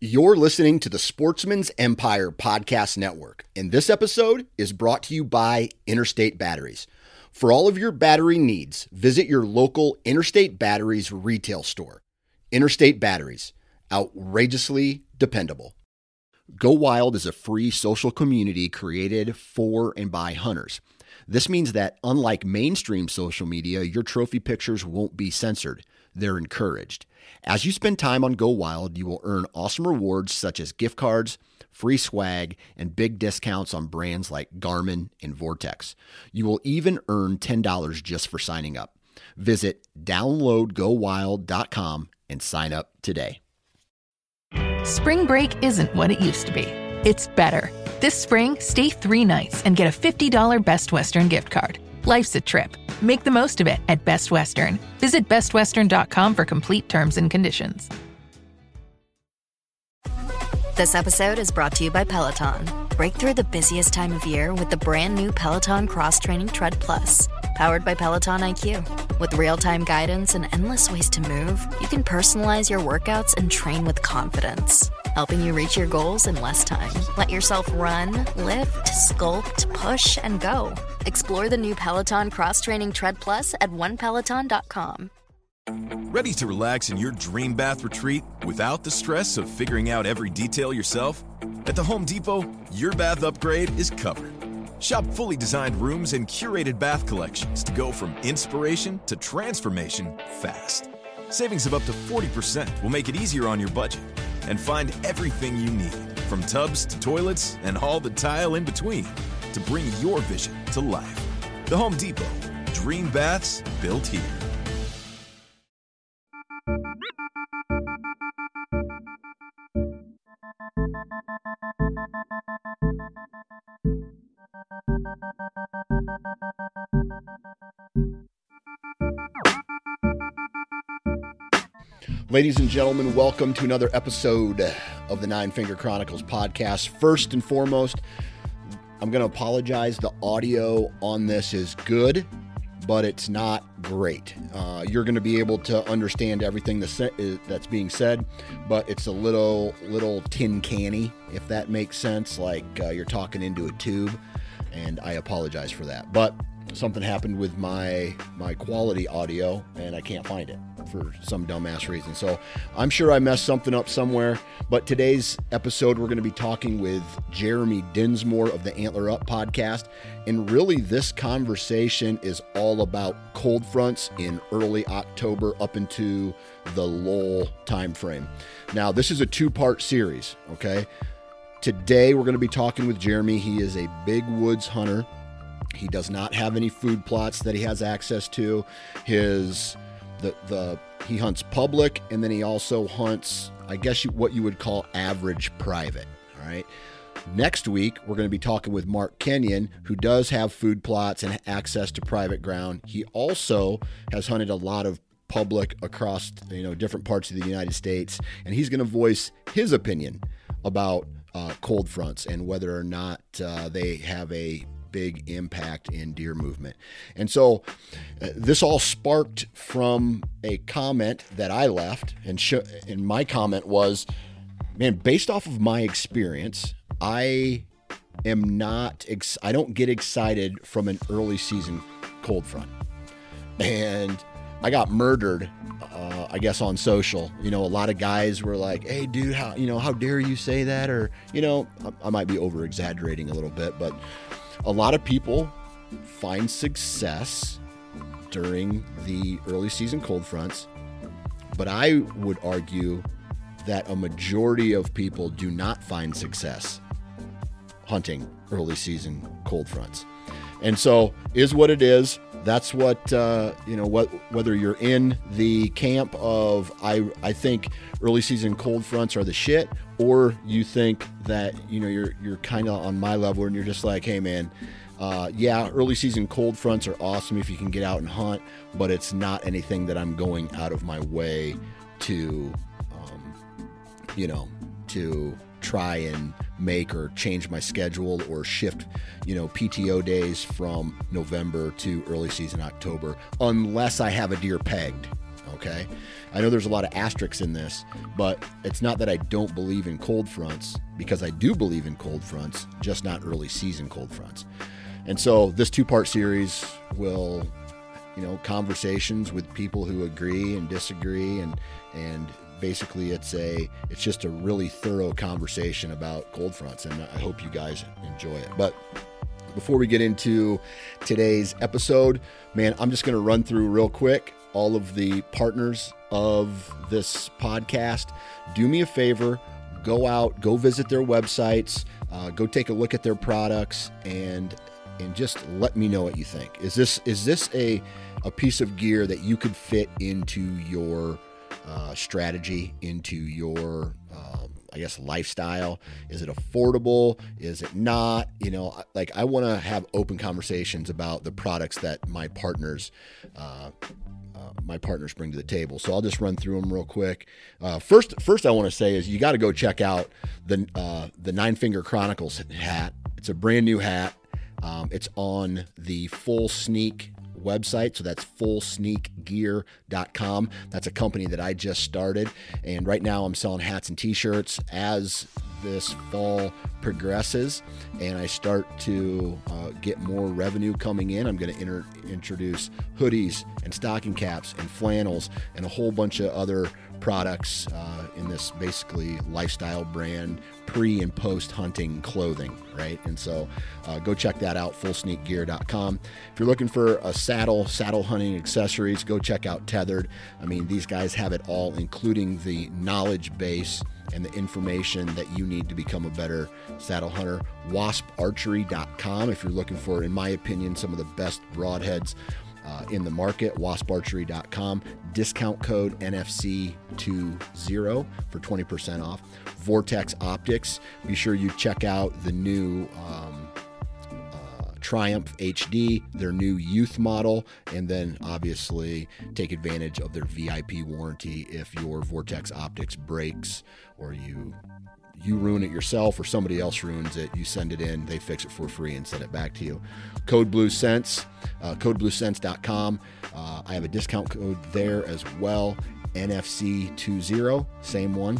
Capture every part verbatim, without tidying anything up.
You're listening to the Sportsman's Empire Podcast Network, and this episode is brought to you by Interstate Batteries. For all of your battery needs, visit your local Interstate Batteries retail store. Interstate Batteries, outrageously dependable. Go Wild is a free social community created for and by hunters. This means that unlike mainstream social media, your trophy pictures won't be censored. They're encouraged. As you spend time on Go Wild, you will earn awesome rewards such as gift cards, free swag, and big discounts on brands like Garmin and Vortex. You will even earn ten dollars just for signing up. Visit download go wild dot com and sign up today. Spring break isn't what it used to be. It's better. This spring, stay three nights and get a fifty dollars Best Western gift card. Life's a trip. Make the most of it at Best Western. Visit best western dot com for complete terms and conditions. This episode is brought to you by Peloton. Break through the busiest time of year with the brand new Peloton Cross Training Tread Plus. Powered by Peloton I Q. With real-time guidance and endless ways to move, you can personalize your workouts and train with confidence, helping you reach your goals in less time. Let yourself run, lift, sculpt, push, and go. Explore the new Peloton Cross Training Tread Plus at one peloton dot com. Ready to relax in your dream bath retreat without the stress of figuring out every detail yourself? At the Home Depot, your bath upgrade is covered. Shop fully designed rooms and curated bath collections to go from inspiration to transformation fast. Savings of up to forty percent will make it easier on your budget. And find everything you need, from tubs to toilets and all the tile in between, to bring your vision to life. The Home Depot. Dream baths built here. Ladies and gentlemen, welcome to another episode of the Nine Finger Chronicles podcast. First and foremost, I'm going to apologize. The audio on this is good, but it's not great. Uh, you're going to be able to understand everything that's being said, but it's a little, little tin canny, if that makes sense, like uh, you're talking into a tube, and I apologize for that. But something happened with my my quality audio, and I can't find it for some dumbass reason. So I'm sure I messed something up somewhere. But today's episode, we're going to be talking with Jeremy Dinsmore of the Antler Up podcast. And really, this conversation is all about cold fronts in early October up into the lull time frame. Now, this is a two-part series, okay? Today, we're going to be talking with Jeremy. He is a big woods hunter. He does not have any food plots that he has access to. His the the he hunts public, and then he also hunts, I guess, you, what you would call average private. All right. Next week, we're going to be talking with Mark Kenyon, who does have food plots and access to private ground. He also has hunted a lot of public across, you know, different parts of the United States, and he's going to voice his opinion about uh, cold fronts and whether or not uh, they have a big impact in deer movement. And so uh, this all sparked from a comment that I left, and, sh- and my comment was, man, based off of my experience, I am not, ex- I don't get excited from an early season cold front. And I got murdered, uh, I guess, on social. You know, a lot of guys were like, hey, dude, how, you know, how dare you say that? Or, you know, I, I might be over exaggerating a little bit, but a lot of people find success during the early season cold fronts, but I would argue that a majority of people do not find success hunting early season cold fronts. And so is what it is. That's what, uh, you know, what, whether you're in the camp of, I, I think early season cold fronts are the shit, or you think that, you know, you're, you're kind of on my level and you're just like, hey man, uh, yeah, early season cold fronts are awesome if you can get out and hunt, but it's not anything that I'm going out of my way to, um, you know, to try and make or change my schedule or shift, you know, P T O days from November to early season October, unless I have a deer pegged. okay? I know there's a lot of asterisks in this, but it's not that I don't believe in cold fronts, because I do believe in cold fronts, just not early season cold fronts. And so this two-part series will, you know, conversations with people who agree and disagree, and and basically it's a it's just a really thorough conversation about cold fronts, and I hope you guys enjoy it. But before we get into today's episode, man, I'm just going to run through real quick all of the partners of this podcast. Do me a favor, go out, go visit their websites, uh, go take a look at their products, and and just let me know what you think. Is this is this a a piece of gear that you could fit into your uh, strategy, into your um, I guess lifestyle? Is it affordable? Is it not? You know, like I want to have open conversations about the products that my partners uh, uh, my partners bring to the table. So I'll just run through them real quick. Uh, first, first I want to say is you got to go check out the uh, the Nine Finger Chronicles hat. It's a brand new hat. Um, it's on the Full Sneak website. So that's full sneak gear dot com. That's a company that I just started. And right now I'm selling hats and t-shirts. As this fall progresses and I start to uh, get more revenue coming in, I'm going to inter- introduce hoodies and stocking caps and flannels and a whole bunch of other products uh, in this basically lifestyle brand, pre and post hunting clothing, right? And so uh, go check that out, full sneak gear dot com. If you're looking for a saddle, saddle hunting accessories, go check out Tethered. I mean, these guys have it all, including the knowledge base and the information that you need to become a better saddle hunter. wasp archery dot com if you're looking for, in my opinion, some of the best broadheads Uh, in the market. wasp archery dot com. Discount code N F C twenty for twenty percent off. Vortex Optics. Be sure you check out the new um, uh, Triumph H D, their new youth model, and then obviously take advantage of their V I P warranty. If your Vortex Optics breaks or you you ruin it yourself or somebody else ruins it, you send it in, they fix it for free and send it back to you. Code Blue Sense, uh, code blue sense dot com. Uh, I have a discount code there as well, N F C twenty, same one,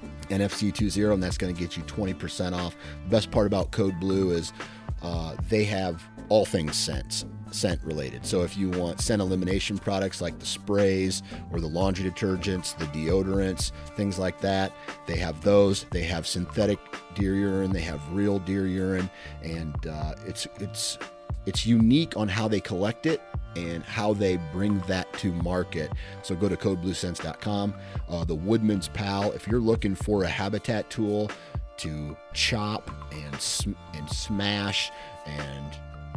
N F C twenty, and that's going to get you twenty percent off. The best part about Code Blue is uh, they have all things scents. scent related. So if you want scent elimination products like the sprays or the laundry detergents, the deodorants, things like that, they have those. They have synthetic deer urine, they have real deer urine, and uh, it's it's it's unique on how they collect it and how they bring that to market. So go to code blue sense dot com. Uh, the Woodman's Pal, if you're looking for a habitat tool to chop and sm- and smash and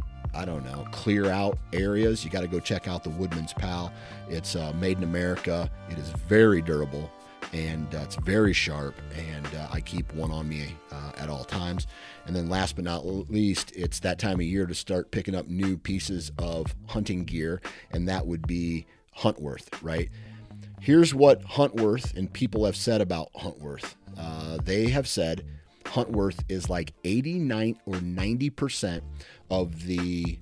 I don't know, clear out areas, you got to go check out the Woodman's Pal. It's uh, made in America. It is very durable, and uh, it's very sharp, and uh, I keep one on me uh, at all times. And then last but not least, it's that time of year to start picking up new pieces of hunting gear, and that would be Huntworth, right? Here's what Huntworth and people have said about Huntworth. Uh, they have said Huntworth is like eighty-nine or ninety percent of the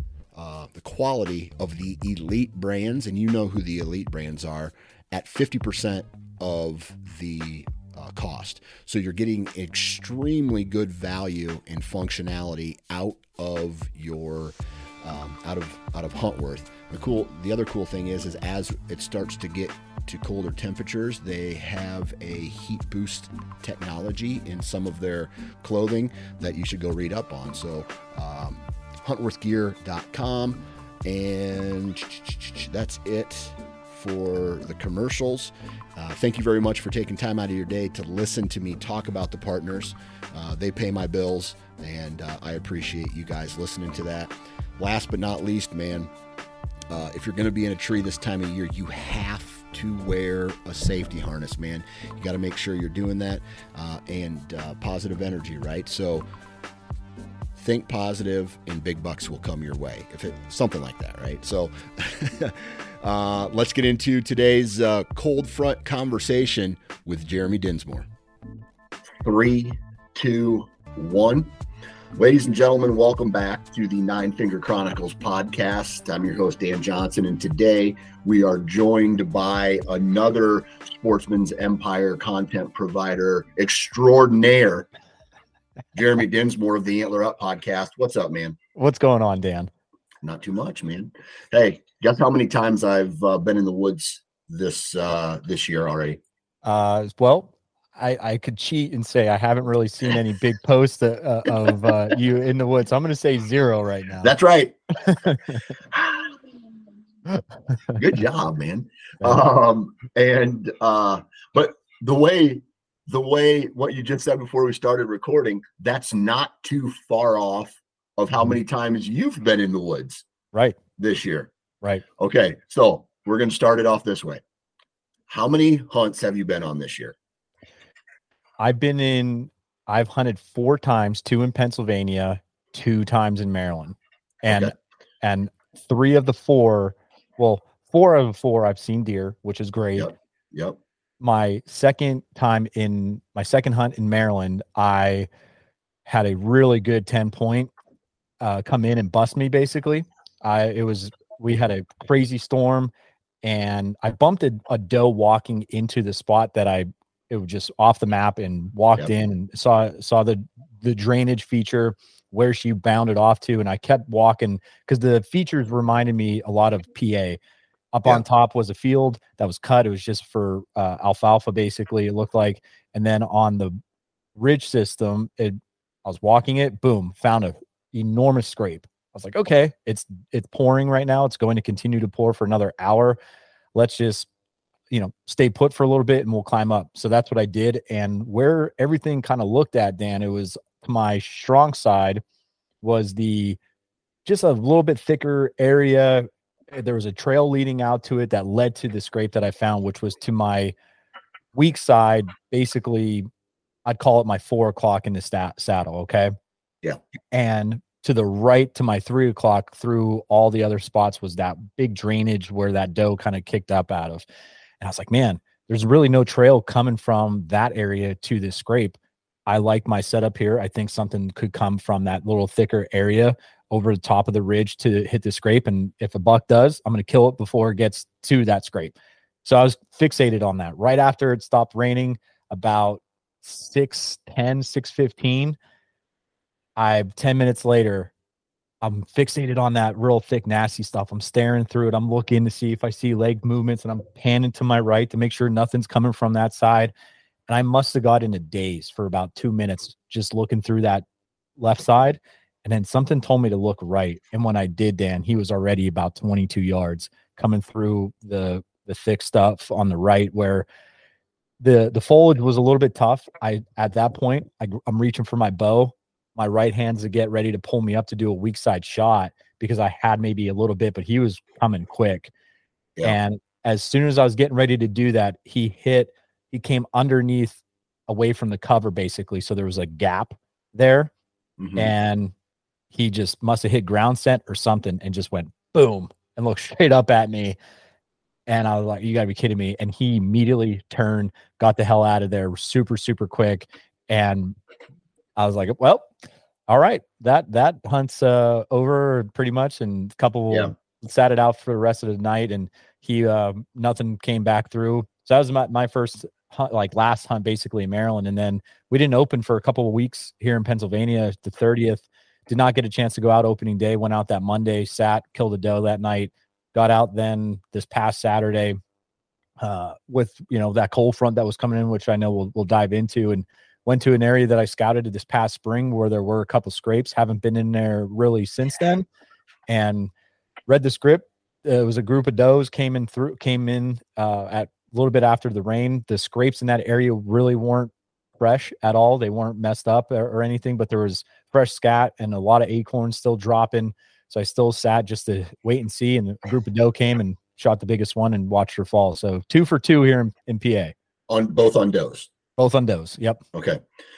uh, the quality of the elite brands, and you know who the elite brands are, at fifty percent of the uh, cost. So you're getting extremely good value and functionality out of your um, out of out of Huntworth. The cool, the other cool thing is, is as it starts to get to colder temperatures, they have a heat boost technology in some of their clothing that you should go read up on. So um, huntworth gear dot com, and that's it for the commercials. Uh, thank you very much for taking time out of your day to listen to me talk about the partners. Uh, they pay my bills, and uh, I appreciate you guys listening to that. Last but not least, man, uh, if you're going to be in a tree this time of year, you have to wear a safety harness, man. You got to make sure you're doing that, uh, and uh, positive energy, right? So think positive and big bucks will come your way, if it something like that, right? So uh, let's get into today's uh, cold front conversation with Jeremy Dinsmore. Three, two, one. Ladies and gentlemen, welcome back to the Nine Finger Chronicles podcast. I'm your host, Dan Johnson, and today we are joined by another Sportsman's Empire content provider extraordinaire, Jeremy Dinsmore of the Antler Up podcast. What's up, man? What's going on, Dan? Not too much, man. Hey, guess how many times I've uh, been in the woods this uh, this year already? Uh, well, I, I could cheat and say I haven't really seen any big posts uh, of uh, you in the woods. So I'm going to say zero right now. That's right. Good job, man. Um, and uh, but the way the way what you just said before we started recording, that's not too far off of how many times you've been in the woods right this year. Right. Okay, so we're going to start it off this way. How many hunts have you been on this year? I've been in, I've hunted four times, two in Pennsylvania, two times in Maryland. And, okay. and three of the four, well, four of the four I've seen deer, which is great. Yep. Yep. My second time in my second hunt in Maryland, I had a really good ten point uh, come in and bust me. Basically, I, it was, we had a crazy storm and I bumped a, a doe walking into the spot that I, it was just off the map and walked yep. in and saw saw the the drainage feature where she bounded off to, and I kept walking because the features reminded me a lot of P A. Up yep. on top was a field that was cut. It was just for uh, alfalfa, basically. It looked like, and then on the ridge system, it I was walking it, boom, found a enormous scrape. I was like, okay, it's it's pouring right now. It's going to continue to pour for another hour. Let's just you know, stay put for a little bit and we'll climb up. So that's what I did. And where everything kind of looked at, Dan, it was to my strong side was the, just a little bit thicker area. There was a trail leading out to it that led to the scrape that I found, which was to my weak side. Basically, I'd call it my four o'clock in the stat saddle. Okay. Yeah. And to the right to my three o'clock through all the other spots was that big drainage where that doe kind of kicked up out of. And I was like, man, there's really no trail coming from that area to this scrape. I like my setup here. I think something could come from that little thicker area over the top of the ridge to hit the scrape. And if a buck does, I'm going to kill it before it gets to that scrape. So I was fixated on that. Right after it stopped raining, about six ten, six fifteen, I ten minutes later, I'm fixated on that real thick, nasty stuff. I'm staring through it. I'm looking to see if I see leg movements, and I'm panning to my right to make sure nothing's coming from that side. And I must have got in a daze for about two minutes just looking through that left side. And then something told me to look right. And when I did, Dan, he was already about twenty-two yards coming through the, the thick stuff on the right where the, the foliage was a little bit tough. I, at that point, I, I'm reaching for my bow. My right hand's to get ready to pull me up to do a weak side shot because I had maybe a little bit, but he was coming quick. Yeah. And as soon as I was getting ready to do that, he hit, he came underneath away from the cover basically. So there was a gap there mm-hmm. and he just must've hit ground scent or something and just went boom and looked straight up at me. And I was like, you gotta be kidding me. And he immediately turned, got the hell out of there super, super quick. And I was like, well, all right, that that hunt's uh, over pretty much, and a couple yeah. sat it out for the rest of the night, and he uh, nothing came back through. So that was my, my first hunt, like last hunt, basically in Maryland, and then we didn't open for a couple of weeks here in Pennsylvania. The thirtieth, did not get a chance to go out opening day. Went out that Monday, sat, killed a doe that night. Got out then this past Saturday uh, with you know that cold front that was coming in, which I know we'll we'll dive into, and went to an area that I scouted this past spring where there were a couple scrapes. Haven't been in there really since then. And read the script. It was a group of does came in through, came in uh, at a little bit after the rain. The scrapes in that area really weren't fresh at all. They weren't messed up or, or anything, but there was fresh scat and a lot of acorns still dropping. So I still sat just to wait and see. And a group of doe came and shot the biggest one and watched her fall. So two for two here in, in P A. On both on does. Both on does. Yep. Okay.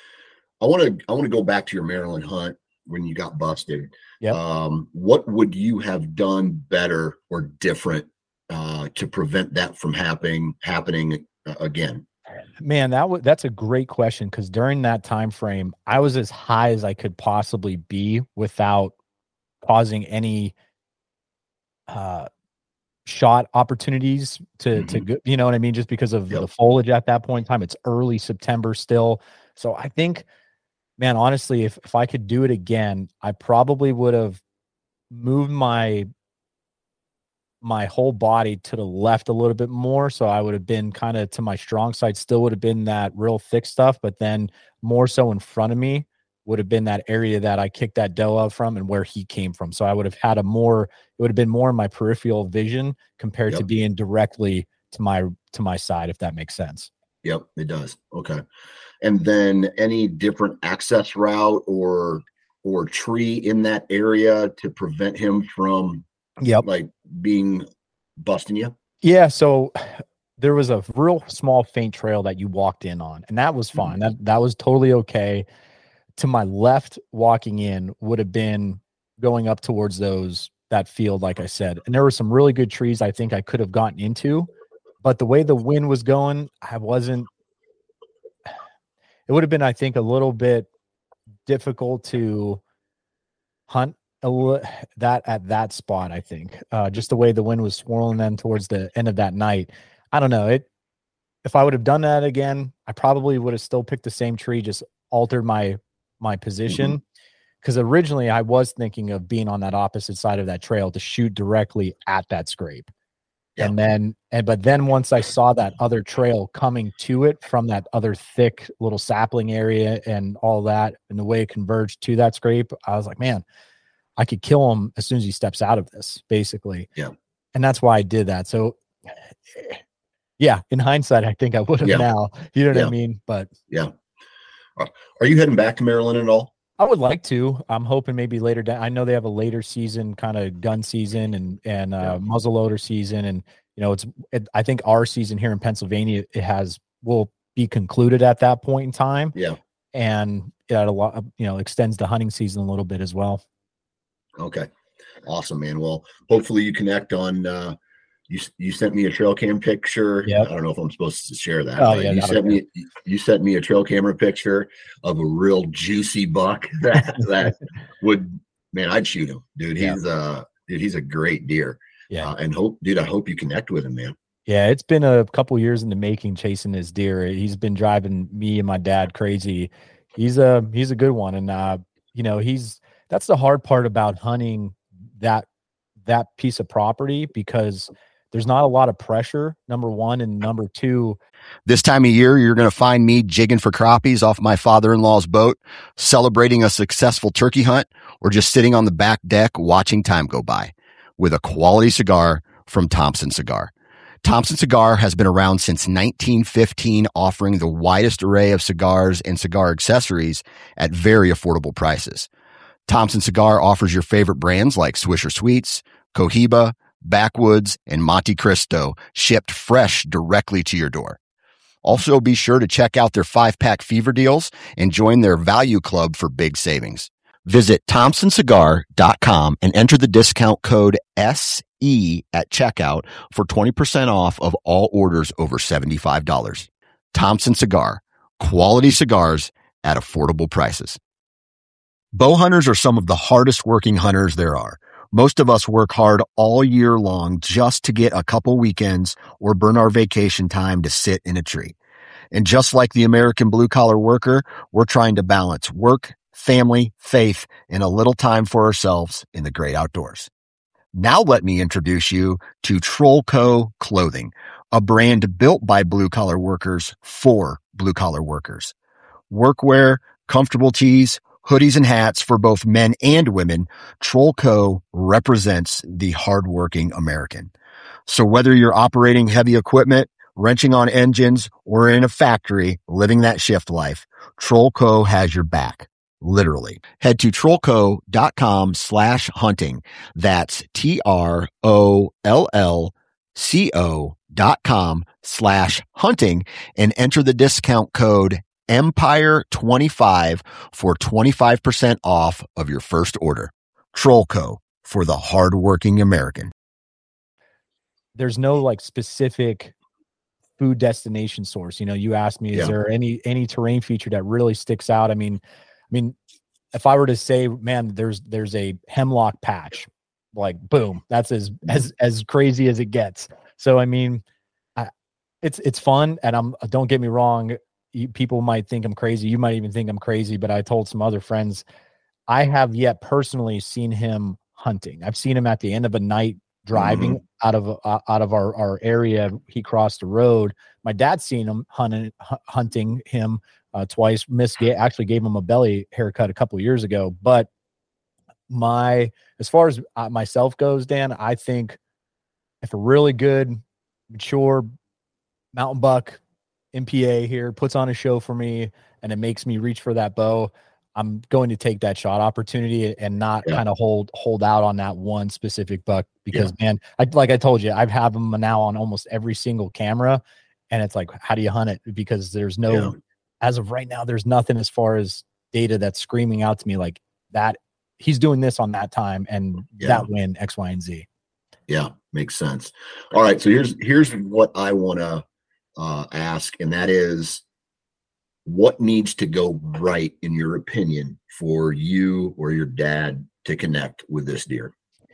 I want to I want to go back to your Maryland hunt when you got busted. Yeah. Um, what would you have done better or different uh, to prevent that from happening happening uh, again? Man, that w- that's a great question, because during that time frame, I was as high as I could possibly be without causing any uh, shot opportunities to mm-hmm. to go, you know what I mean? Just because of yep. the foliage at that point in time. It's early September still, so I think, man, honestly, if if I could do it again, I probably would have moved my my whole body to the left a little bit more. So I would have been kind of to my strong side, still would have been that real thick stuff, but then more so in front of me would have been that area that I kicked that doe out from and where he came from. So I would have had a more, it would have been more in my peripheral vision compared yep. to being directly to my, to my side, if that makes sense. Yep, it does. Okay. And then any different access route or, or tree in that area to prevent him from Yep. like being busting you? Yeah. So there was a real small faint trail that you walked in on, and that was fine. Mm-hmm. That that was totally okay. To my left, walking in would have been going up towards those that field, like I said. And there were some really good trees I think I could have gotten into, but the way the wind was going, I wasn't. It would have been, I think, a little bit difficult to hunt that at that spot. I think uh just the way the wind was swirling then towards the end of that night. I don't know it. If I would have done that again, I probably would have still picked the same tree, just altered my my position, because mm-hmm. originally I was thinking of being on that opposite side of that trail to shoot directly at that scrape. Yeah. And then and but then once I saw that other trail coming to it from that other thick little sapling area and all that, and the way it converged to that scrape, I was like, man, I could kill him as soon as he steps out of this, basically. Yeah. And that's why I did that. So yeah, in hindsight, I think I would have yeah. now, you know what yeah. I mean? But yeah. Are you heading back to Maryland at all? I would like to. I'm hoping maybe later down. I know they have a later season, kind of gun season and, and uh, yeah. muzzleloader season. And, you know, it's, it, I think our season here in Pennsylvania, it has, will be concluded at that point in time. Yeah. And it a lot, you know, extends the hunting season a little bit as well. Okay. Awesome, man. Well, hopefully you connect on, uh, you, you sent me a trail cam picture. Yep. I don't know if I'm supposed to share that. Oh, yeah, you sent me, you sent me a trail camera picture of a real juicy buck that, that would, man, I'd shoot him, dude. He's yeah. uh, dude, he's a great deer. Yeah. Uh, and hope, dude, I hope you connect with him, man. Yeah. It's been a couple years in the making, chasing this deer. He's been driving me and my dad crazy. He's a, he's a good one. And, uh, you know, he's, that's the hard part about hunting that that piece of property, because there's not a lot of pressure, number one, and number two. This time of year, you're going to find me jigging for crappies off my father-in-law's boat, celebrating a successful turkey hunt, or just sitting on the back deck watching time go by with a quality cigar from Thompson Cigar. Thompson Cigar has been around since nineteen fifteen, offering the widest array of cigars and cigar accessories at very affordable prices. Thompson Cigar offers your favorite brands like Swisher Sweets, Cohiba, Backwoods, and Monte Cristo, shipped fresh directly to your door. Also, be sure to check out their five-pack fever deals and join their value club for big savings. Visit thompson cigar dot com and enter the discount code S E at checkout for twenty percent off of all orders over seventy-five dollars. Thompson Cigar, quality cigars at affordable prices. Bow hunters are some of the hardest working hunters there are. Most of us work hard all year long just to get a couple weekends or burn our vacation time to sit in a tree. And just like the American blue-collar worker, we're trying to balance work, family, faith, and a little time for ourselves in the great outdoors. Now let me introduce you to Trollco Clothing, a brand built by blue-collar workers for blue-collar workers. Workwear, comfortable tees, hoodies and hats for both men and women, Trollco represents the hardworking American. So whether you're operating heavy equipment, wrenching on engines, or in a factory living that shift life, Trollco has your back. Literally. Head to trollco.com slash hunting. That's T R O L L C O dot com slash hunting and enter the discount code Empire twenty-five for twenty-five percent off of your first order. Trollco, for the hardworking American. There's no like specific food destination source. You know, you asked me, is Yeah. there any any terrain feature that really sticks out? I mean, I mean, if I were to say, man, there's there's a hemlock patch, like boom, that's as as as crazy as it gets. So I mean, I, it's it's fun, and I'm don't get me wrong, you, people might think I'm crazy. You might even think I'm crazy, but I told some other friends, I have yet personally seen him hunting. I've seen him at the end of a night driving mm-hmm. out of uh, out of our, our area. He crossed the road. My dad's seen him hunting hunting him uh, twice. Miss ga- actually gave him a belly haircut a couple of years ago. But my as far as uh, myself goes, Dan, I think if a really good, mature mountain buck M P A here puts on a show for me and it makes me reach for that bow, I'm going to take that shot opportunity and not yeah. kind of hold hold out on that one specific buck because yeah. man, I, like I told you, I've had them now on almost every single camera, and it's like, how do you hunt it? Because there's no, yeah. as of right now, there's nothing as far as data that's screaming out to me like that. He's doing this on that time and yeah. that win X, Y, and Z. Yeah, makes sense. All right, so here's here's what I want to uh, ask, and that is, what needs to go right, in your opinion, for you or your dad to connect with this deer?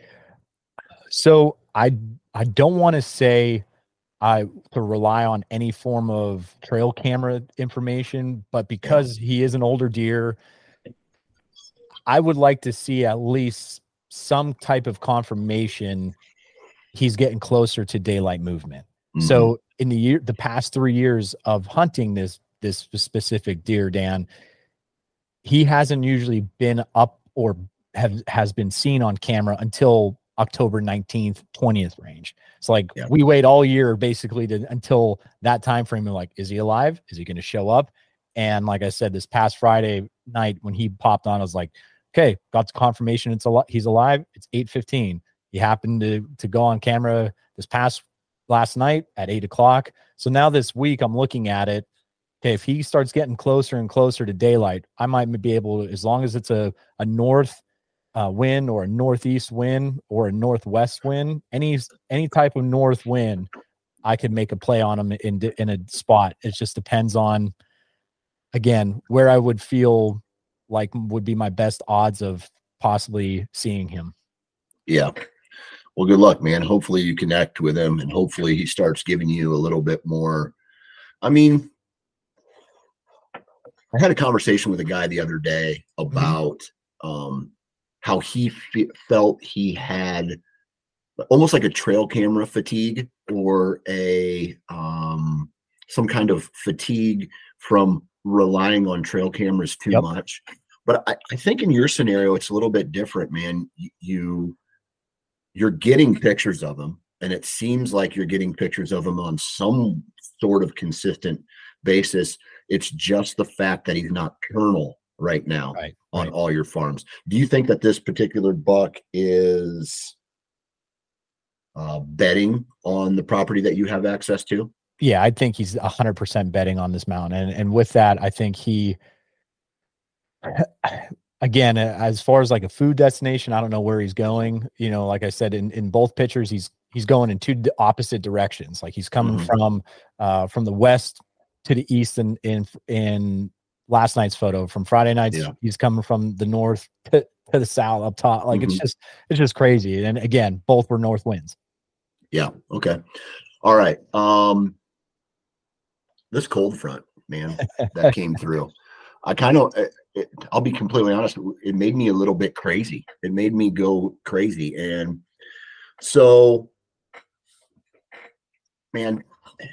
So I I don't want to say I to rely on any form of trail camera information, but because yeah. he is an older deer, I would like to see at least some type of confirmation he's getting closer to daylight movement. Mm-hmm. So in the year, the past three years of hunting this this specific deer, Dan, he hasn't usually been up or have has been seen on camera until October nineteenth, twentieth range. It's like yeah. we wait all year basically to until that time frame. And like, is he alive? Is he going to show up? And like I said, this past Friday night when he popped on, I was like, okay, got the confirmation it's a he's alive. It's eight fifteen. He happened to to go on camera this past last night at eight o'clock. So now this week I'm looking at it. Okay, if he starts getting closer and closer to daylight, I might be able to, as long as it's a, a north uh, wind or a northeast wind or a northwest wind, any any type of north wind, I could make a play on him in in a spot. It just depends on, again, where I would feel like would be my best odds of possibly seeing him. Yeah. Well, good luck, man. Hopefully you connect with him, and hopefully he starts giving you a little bit more. I mean, I had a conversation with a guy the other day about mm-hmm. um, how he fe- felt he had almost like a trail camera fatigue or a um, some kind of fatigue from relying on trail cameras too yep. much. But I, I think in your scenario, it's a little bit different, man. You, you you're getting pictures of them, and it seems like you're getting pictures of them on some sort of consistent basis. It's just the fact that he's nocturnal right now right, on right. all your farms. Do you think that this particular buck is uh, betting on the property that you have access to? Yeah, I think he's one hundred percent betting on this mountain. And, and with that, I think he, again, as far as like a food destination, I don't know where he's going. You know, like I said, in, in both pictures, he's he's going in two opposite directions. Like he's coming mm-hmm. from uh, from the west to the east in in in last night's photo. From Friday nights, yeah. he's coming from the north to, to the south up top. Like mm-hmm. it's just it's just crazy. And again, both were north winds. Yeah. Okay. All right. Um, this cold front, man, that came through. I kind of, it, I'll be completely honest, it made me a little bit crazy. It made me go crazy. And so, man,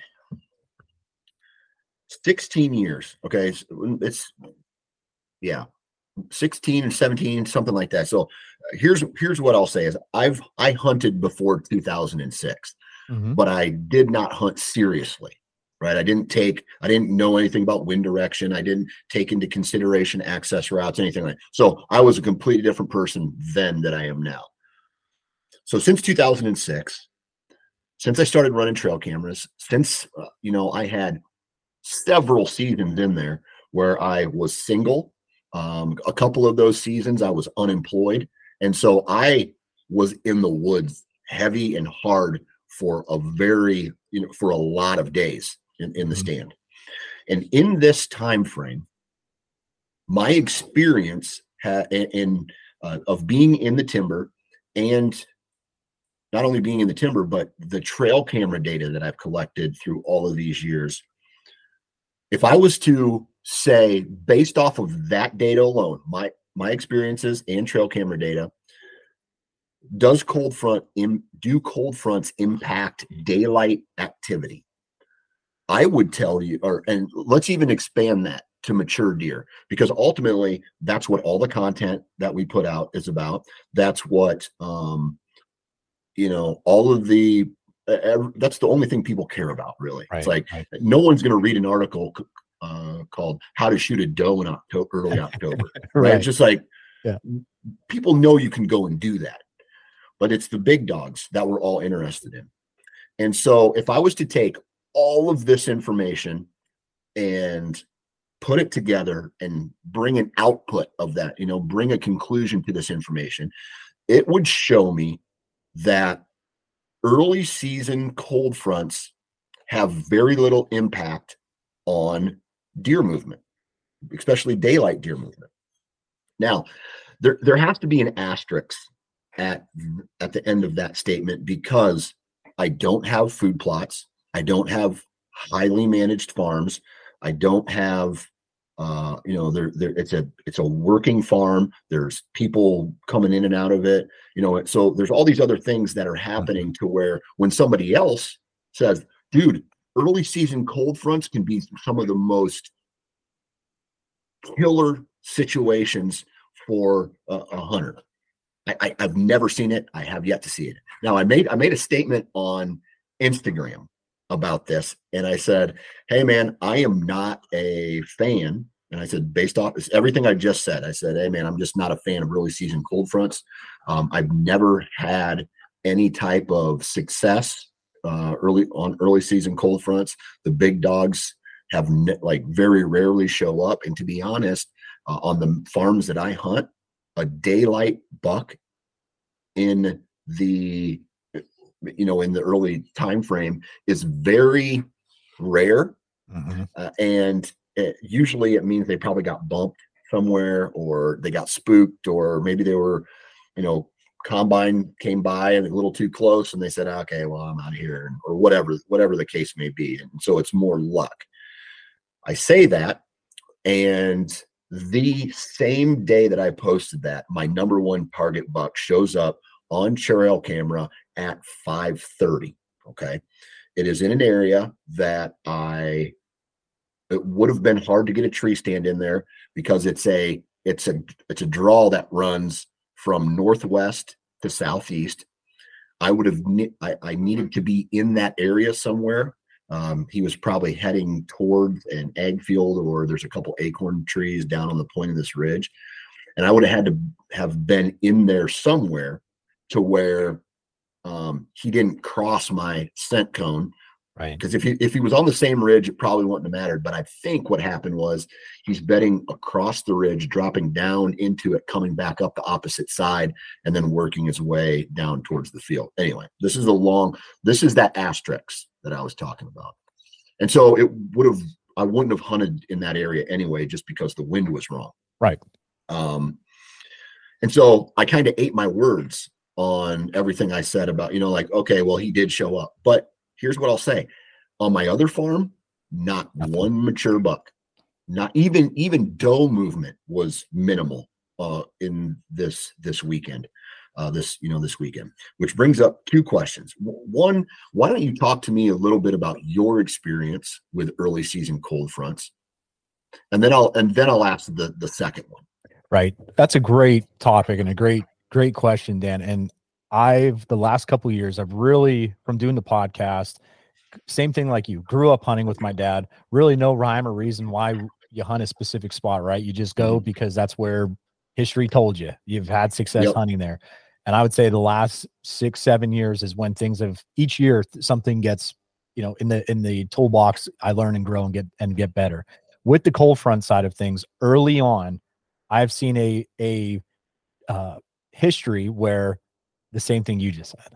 sixteen years. Okay. It's, yeah, sixteen and seventeen, something like that. So here's, here's what I'll say is I've, I hunted before two thousand six, mm-hmm. but I did not hunt seriously. Right. I didn't take, I didn't know anything about wind direction. I didn't take into consideration access routes, anything like that. So I was a completely different person then than I am now. So since two thousand six, since I started running trail cameras, since, uh, you know, I had several seasons in there where I was single. Um, a couple of those seasons I was unemployed. And so I was in the woods heavy and hard for a very, you know, for a lot of days in, in the stand. And in this time frame, my experience ha- in uh, of being in the timber, and not only being in the timber, but the trail camera data that I've collected through all of these years, if I was to say, based off of that data alone, my my experiences and trail camera data, does cold front in, do cold fronts impact daylight activity? I would tell you, or and let's even expand that to mature deer, because ultimately that's what all the content that we put out is about. That's what um, you know, all of the uh, that's the only thing people care about, really. Right, it's like right. No one's going to read an article uh, called "How to Shoot a Doe in October, early October." Right? right? It's just like yeah. People know you can go and do that, but it's the big dogs that we're all interested in. And so, if I was to take all of this information and put it together and bring an output of that, you know, bring a conclusion to this information, it would show me that early season cold fronts have very little impact on deer movement, especially daylight deer movement. Now, there, there has to be an asterisk at, at the end of that statement, because I don't have food plots. I don't have highly managed farms. I don't have, uh, you know, there, there, it's a, it's a working farm. There's people coming in and out of it, you know, so there's all these other things that are happening to where when somebody else says, dude, early season cold fronts can be some of the most killer situations for a, a hunter. I, I, I've never seen it. I have yet to see it. Now I made, I made a statement on Instagram about this, and I said, hey man, I am not a fan. And I said, based off everything I just said, I said, hey man, I'm just not a fan of early season cold fronts. Um, I've never had any type of success uh, early on early season cold fronts. The big dogs have ne- like very rarely show up. And to be honest, uh, on the farms that I hunt, a daylight buck in the you know, in the early time frame is very rare. Mm-hmm. Uh, and it, usually it means they probably got bumped somewhere, or they got spooked, or maybe they were, you know, combine came by and a little too close and they said, okay, well, I'm out of here, or whatever, whatever the case may be. And so it's more luck. I say that, and the same day that I posted that, my number one target buck shows up on trail camera at five thirty. Okay. It is in an area that I, it would have been hard to get a tree stand in there, because it's a, it's a, it's a draw that runs from northwest to southeast. I would have, I, I needed to be in that area somewhere. Um, he was probably heading towards an egg field, or there's a couple acorn trees down on the point of this ridge. And I would have had to have been in there somewhere to where um, he didn't cross my scent cone. Right. Because if he if he was on the same ridge, it probably wouldn't have mattered. But I think what happened was he's bedding across the ridge, dropping down into it, coming back up the opposite side, and then working his way down towards the field. Anyway, this is a long, this is that asterisk that I was talking about. And so it would have, I wouldn't have hunted in that area anyway, just because the wind was wrong. Right. Um, and so I kind of ate my words on everything I said about, you know, like, okay, well, he did show up. But here's what I'll say. On my other farm, not one mature buck. Not even, even doe movement was minimal uh, in this, this weekend, uh, this, you know, this weekend, which brings up two questions. One, why don't you talk to me a little bit about your experience with early season cold fronts? And then I'll, and then I'll ask the, the second one. Right. That's a great topic and a great, great question, Dan. And I've, the last couple of years, I've really, from doing the podcast, same thing like you, grew up hunting with my dad, really no rhyme or reason why you hunt a specific spot, right? You just go because that's where history told you. You've had success yep. hunting there. And I would say the last six, seven years is when things have, each year something gets, you know, in the, in the toolbox, I learn and grow and get, and get better. With the cold front side of things, early on, I've seen a, a, uh, history where the same thing you just said.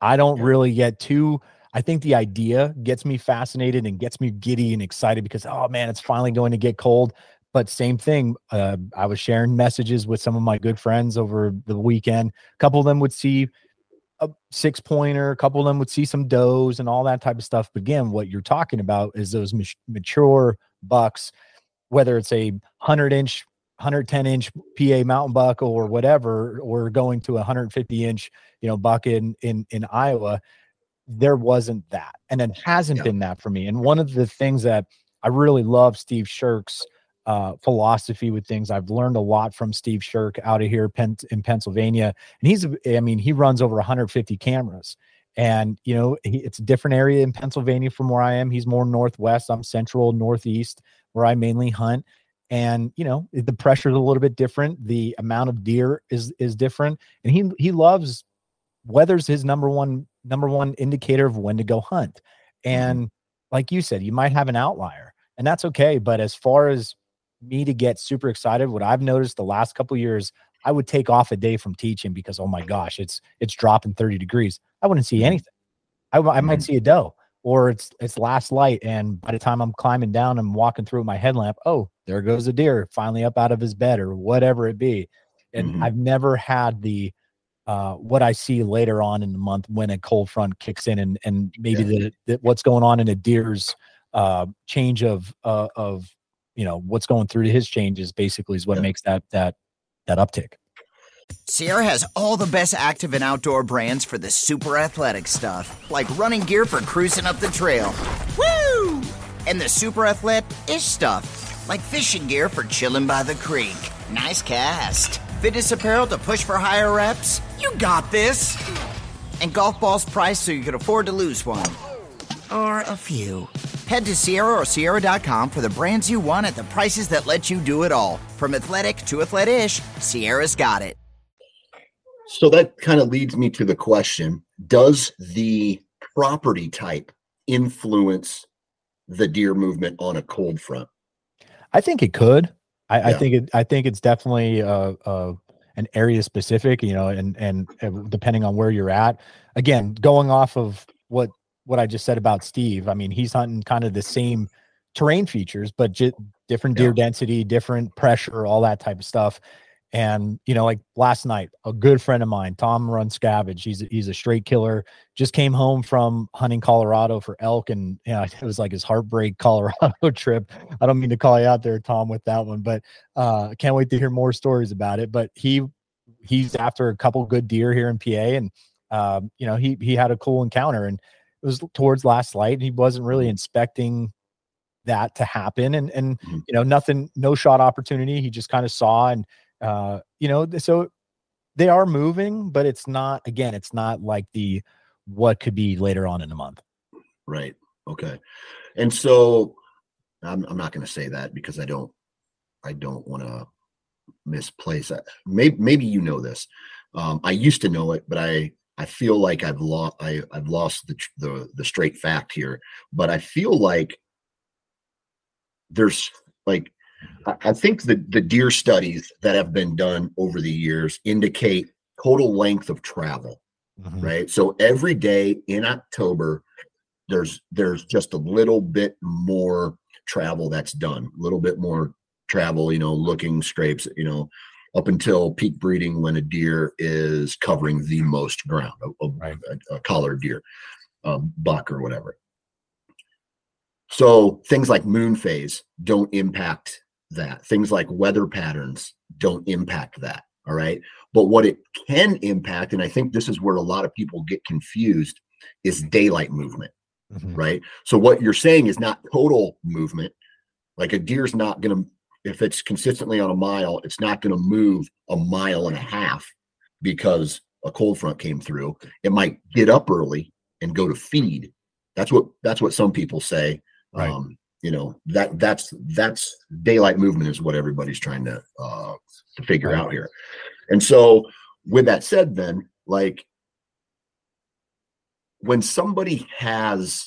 I don't Yeah. really get too, I think the idea gets me fascinated and gets me giddy and excited because, oh man, it's finally going to get cold. But same thing. Uh, I was sharing messages with some of my good friends over the weekend. A couple of them would see a six pointer, a couple of them would see some does and all that type of stuff. But again, what you're talking about is those mat- mature bucks, whether it's a hundred inch, one hundred ten inch P A mountain buck or whatever, or going to a one hundred fifty inch, you know, buck in, in, in Iowa. There wasn't that. And it hasn't Yeah. been that for me. And one of the things that I really love Steve Shirk's uh, philosophy with things. I've learned a lot from Steve Shirk out of here Pen- in Pennsylvania. And he's, I mean, he runs over one hundred fifty cameras. And, you know, he, it's a different area in Pennsylvania from where I am. He's more northwest. I'm central, northeast, where I mainly hunt. And, you know, the pressure is a little bit different. The amount of deer is is different. And he he loves, weather's his number one number one indicator of when to go hunt. And mm-hmm. like you said, you might have an outlier, and that's okay. But as far as me to get super excited, what I've noticed the last couple of years, I would take off a day from teaching because, oh my gosh, it's it's dropping thirty degrees. I wouldn't see anything. I, I mm-hmm. might see a doe, or it's it's last light, and by the time I'm climbing down and walking through my headlamp, oh, there goes a deer finally up out of his bed or whatever it be. And mm-hmm. I've never had the uh, what I see later on in the month when a cold front kicks in, and and maybe yeah. the, the what's going on in a deer's uh, change of uh, of you know what's going through to his changes basically is what yeah. makes that that that uptick. Sierra has all the best active and outdoor brands for the super athletic stuff, like running gear for cruising up the trail. Woo! And the super athletic-ish stuff, like fishing gear for chilling by the creek. Nice cast. Fitness apparel to push for higher reps. You got this. And golf balls priced so you can afford to lose one. Or a few. Head to Sierra or Sierra dot com for the brands you want at the prices that let you do it all. From athletic to athletic-ish, Sierra's got it. So that kind of leads me to the question, does the property type influence the deer movement on a cold front? I think it could. I, yeah. I think it. I think it's definitely uh, uh, an area specific, you know, and and uh, depending on where you're at. Again, going off of what what I just said about Steve, I mean, he's hunting kind of the same terrain features, but j- different deer yeah. density, different pressure, all that type of stuff. And, you know, like last night, a good friend of mine, Tom runs Scavenge. He's a, he's a straight killer, just came home from hunting Colorado for elk. And, you know, it was like his heartbreak Colorado trip. I don't mean to call you out there, Tom, with that one, but uh, I can't wait to hear more stories about it. But he, he's after a couple good deer here in P A. And, um, you know, he, he had a cool encounter, and it was towards last light, and he wasn't really inspecting that to happen. And, and, mm-hmm. you know, nothing, no shot opportunity. He just kind of saw, and, Uh, you know, so they are moving, but it's not, again, it's not like the, what could be later on in the month. Right. Okay. And so I'm, I'm not going to say that because I don't, I don't want to misplace that. Maybe, maybe, you know, this, um, I used to know it, but I, I feel like I've lost, I I've lost the, the, the straight fact here, but I feel like there's like, I think the, the deer studies that have been done over the years indicate total length of travel, mm-hmm. right? So every day in October, there's there's just a little bit more travel that's done, a little bit more travel, you know, looking scrapes, you know, up until peak breeding when a deer is covering the most ground, a, a, right. a, a collared deer, a buck or whatever. So things like moon phase don't impact that. Things like weather patterns don't impact that. All right. But what it can impact, and I think this is where a lot of people get confused, is daylight movement. Mm-hmm. Right. So what you're saying is not total movement. Like a deer's not going to, if it's consistently on a mile, it's not going to move a mile and a half because a cold front came through. It might get up early and go to feed. That's what, that's what some people say. Right. Um, You know, that that's that's daylight movement is what everybody's trying to uh, to figure right. out here. And so with that said, then, like when somebody has,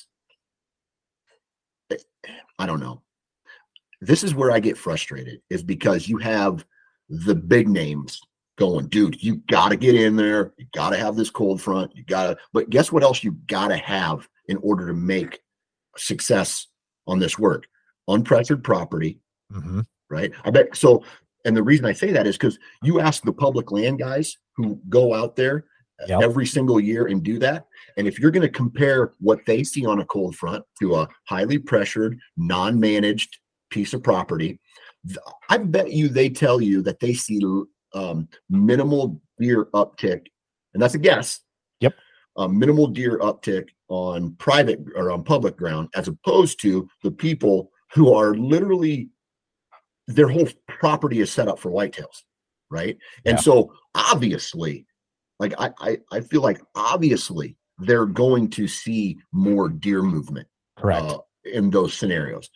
I don't know, this is where I get frustrated, is because you have the big names going, dude, you got to get in there. You got to have this cold front. You got to, but guess what else you got to have in order to make success on this work? Unpressured property, Mm-hmm. right? I bet. So, and the reason I say that is because you ask the public land guys who go out there Yep. every single year and do that. And if you're going to compare what they see on a cold front to a highly pressured, non-managed piece of property, th- I bet you they tell you that they see um, minimal deer uptick, and that's a guess. Yep. Uh, minimal deer uptick on private or on public ground, as opposed to the people who are literally, their whole property is set up for whitetails, right? And Yeah. so obviously, like I, I, I feel like obviously they're going to see more deer movement Correct. uh, in those scenarios.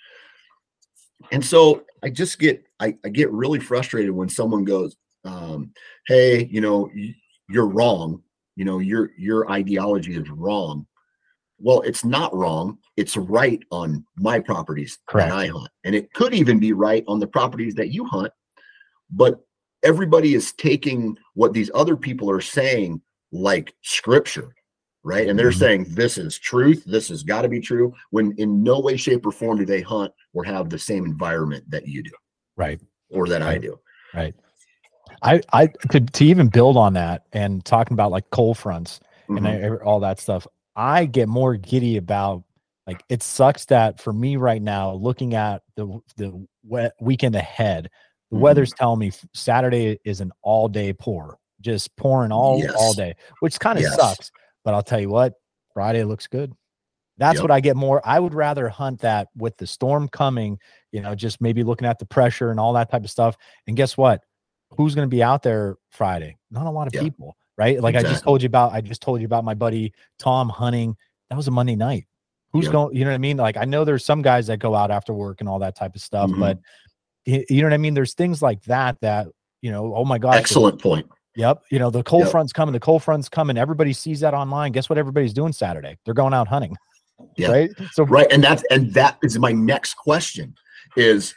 And so I just get, I, I get really frustrated when someone goes, um, hey, you know, y- you're wrong. You know, your, your ideology is wrong. Well, it's not wrong. It's right on my properties Correct. that I hunt. And it could even be right on the properties that you hunt. But everybody is taking what these other people are saying like scripture, right? And they're Mhm. saying this is truth. This has got to be true, when in no way, shape, or form do they hunt or have the same environment that you do Right. or that I Right. do. Right. I, I to, to even build on that and talking about like cold fronts and Mhm. I, all that stuff, I get more giddy about, like, it sucks that for me right now, looking at the the we- weekend ahead, the Mhm. weather's telling me f- Saturday is an all day pour, just pouring all Yes. all day, which kind of Yes. sucks. But I'll tell you what, Friday looks good. That's Yep. what I get more. I would rather hunt that with the storm coming, you know, just maybe looking at the pressure and all that type of stuff. And guess what? Who's going to be out there Friday? Not a lot of Yeah. people, right? Like I just Exactly. told you about, I just told you about my buddy Tom hunting. That was a Monday night. Who's Yep. going, you know what I mean? Like I know there's some guys that go out after work and all that type of stuff, Mhm. but y- you know what I mean? There's things like that, that, you know, oh my gosh. the- Excellent point. Yep. You know, the cold Yep. front's coming, the cold front's coming. Everybody sees that online. Guess what everybody's doing Saturday? They're going out hunting. Yeah. Right. So Right. And that's, and that is my next question is,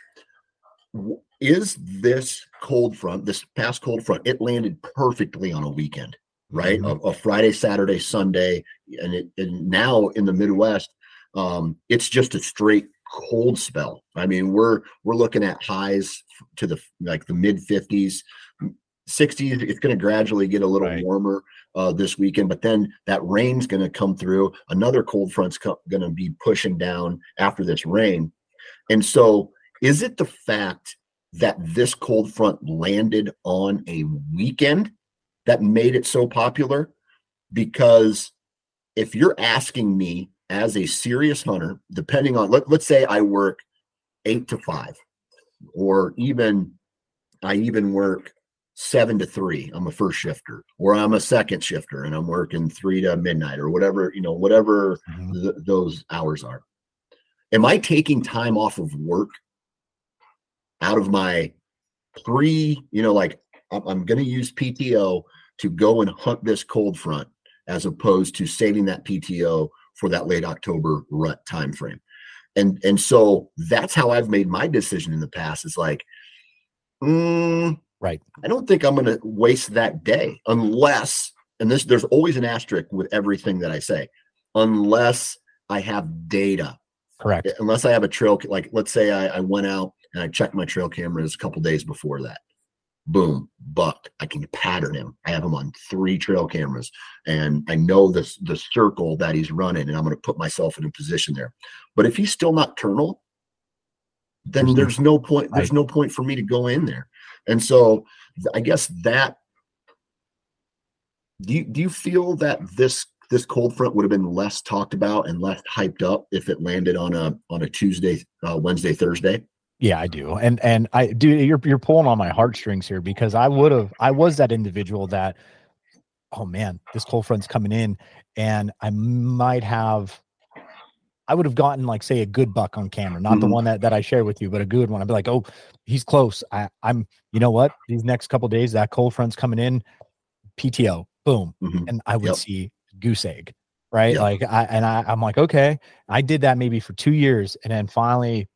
w- is this cold front, this past cold front, it landed perfectly on a weekend, right? Mhm. A, a Friday, Saturday, Sunday. And it, and now in the Midwest, um, it's just a straight cold spell. I mean, we're, we're looking at highs to the, like the mid fifties, sixties. It's going to gradually get a little Right. warmer uh, this weekend, but then that rain's going to come through. Another cold front's co- going to be pushing down after this rain. And so is it the fact that this cold front landed on a weekend that made it so popular? Because if you're asking me as a serious hunter, depending on, let, let's say I work eight to five, or even I even work seven to three. I'm a first shifter, or I'm a second shifter and I'm working three to midnight or whatever, you know, whatever Mhm. th- those hours are. Am I taking time off of work out of my pre, you know, like I'm, I'm going to use P T O to go and hunt this cold front, as opposed to saving that P T O for that late October rut time frame? And and so that's how I've made my decision in the past. Is like, mm, Right. I don't think I'm going to waste that day unless, and this, there's always an asterisk with everything that I say, unless I have data, Correct. unless I have a trail, like let's say I, I went out and I checked my trail cameras a couple days before that. Boom, buck. I can pattern him. I have him on three trail cameras, and I know this the circle that he's running, and I'm going to put myself in a position there. But if he's still nocturnal, then There's no- there's no point. There's Right. no point for me to go in there. And so, th- I guess that. Do you do you feel that this this cold front would have been less talked about and less hyped up if it landed on a on a Tuesday, uh, Wednesday, Thursday? Yeah, I do. And and I do, you're you're pulling on my heartstrings here, because I would have I was that individual that, oh man, this cold front's coming in, and I might have I would have gotten, like, say, a good buck on camera, not the Mhm. one that, that I shared with you, but a good one. I'd be like, oh, he's close. I, I'm, you know what? These next couple days, that cold front's coming in, P T O, boom, Mhm. and I would Yep. see goose egg, right? Yep. Like, I and I, I'm like, okay, I did that maybe for two years, and then finally,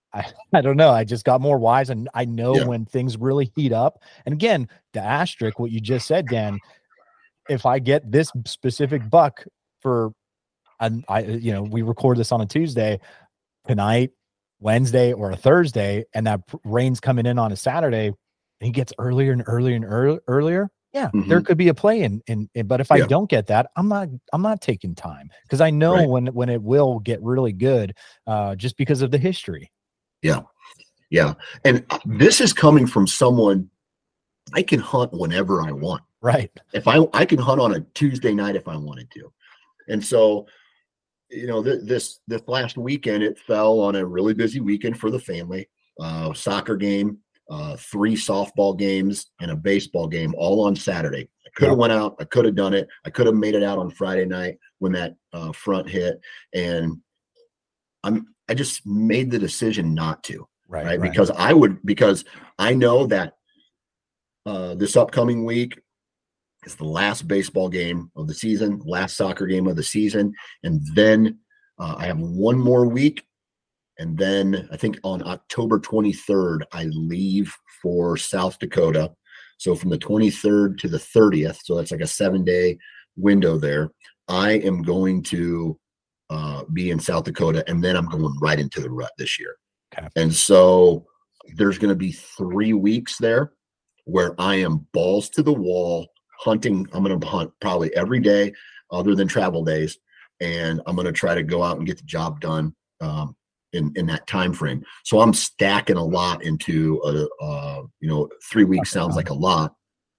I, I don't know. I just got more wise, and I know Yeah. when things really heat up. And again, the asterisk, what you just said, Dan, if I get this specific buck for, and I, you know, we record this on a Tuesday, tonight, Wednesday, or a Thursday, and that rain's coming in on a Saturday, and he gets earlier and earlier and earlier, earlier. Yeah, Mhm. there could be a play in, in, in but if I Yeah. don't get that, I'm not, I'm not taking time, because I know Right. when, when it will get really good, uh, just because of the history. Yeah. Yeah. And this is coming from someone, I can hunt whenever I want. Right. If I, I can hunt on a Tuesday night if I wanted to. And so, you know, th- this, this last weekend, it fell on a really busy weekend for the family, uh, soccer game, uh, three softball games and a baseball game all on Saturday. I could have Yeah. went out. I could have done it. I could have made it out on Friday night when that uh, front hit. And I'm, I just made the decision not to, Right. right? right. Because I would, because I know that uh, this upcoming week is the last baseball game of the season, last soccer game of the season. And then uh, I have one more week. And then I think on October twenty-third, I leave for South Dakota. So from the twenty-third to the thirtieth, so that's like a seven day window there, I am going to uh, be in South Dakota, and then I'm going right into the rut this year. Okay. And so there's going to be three weeks there where I am balls to the wall hunting. I'm going to hunt probably every day other than travel days. And I'm going to try to go out and get the job done um, in, in that time frame. So I'm stacking a lot into a, uh, you know, three weeks sounds like a lot,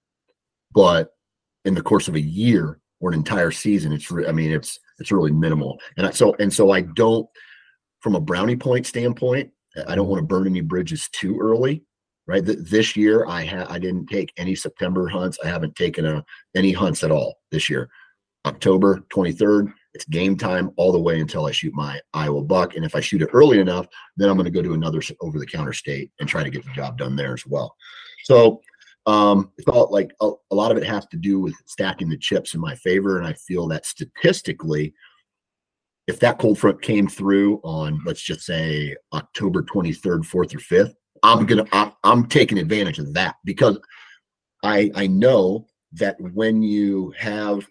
but in the course of a year or an entire season, it's, re- I mean, it's, it's really minimal. And I, so, and so I don't, from a brownie point standpoint, I don't want to burn any bridges too early, right? Th- this year I had, I didn't take any September hunts. I haven't taken a, any hunts at all this year. October twenty-third, it's game time all the way until I shoot my Iowa buck. And if I shoot it early enough, then I'm going to go to another over the counter state and try to get the job done there as well. So um, it's all like a, a lot of it has to do with stacking the chips in my favor. And I feel that statistically, if that cold front came through on, let's just say October twenty-third, fourth or fifth, I'm going to, I'm, I'm taking advantage of that because I, I know that when you have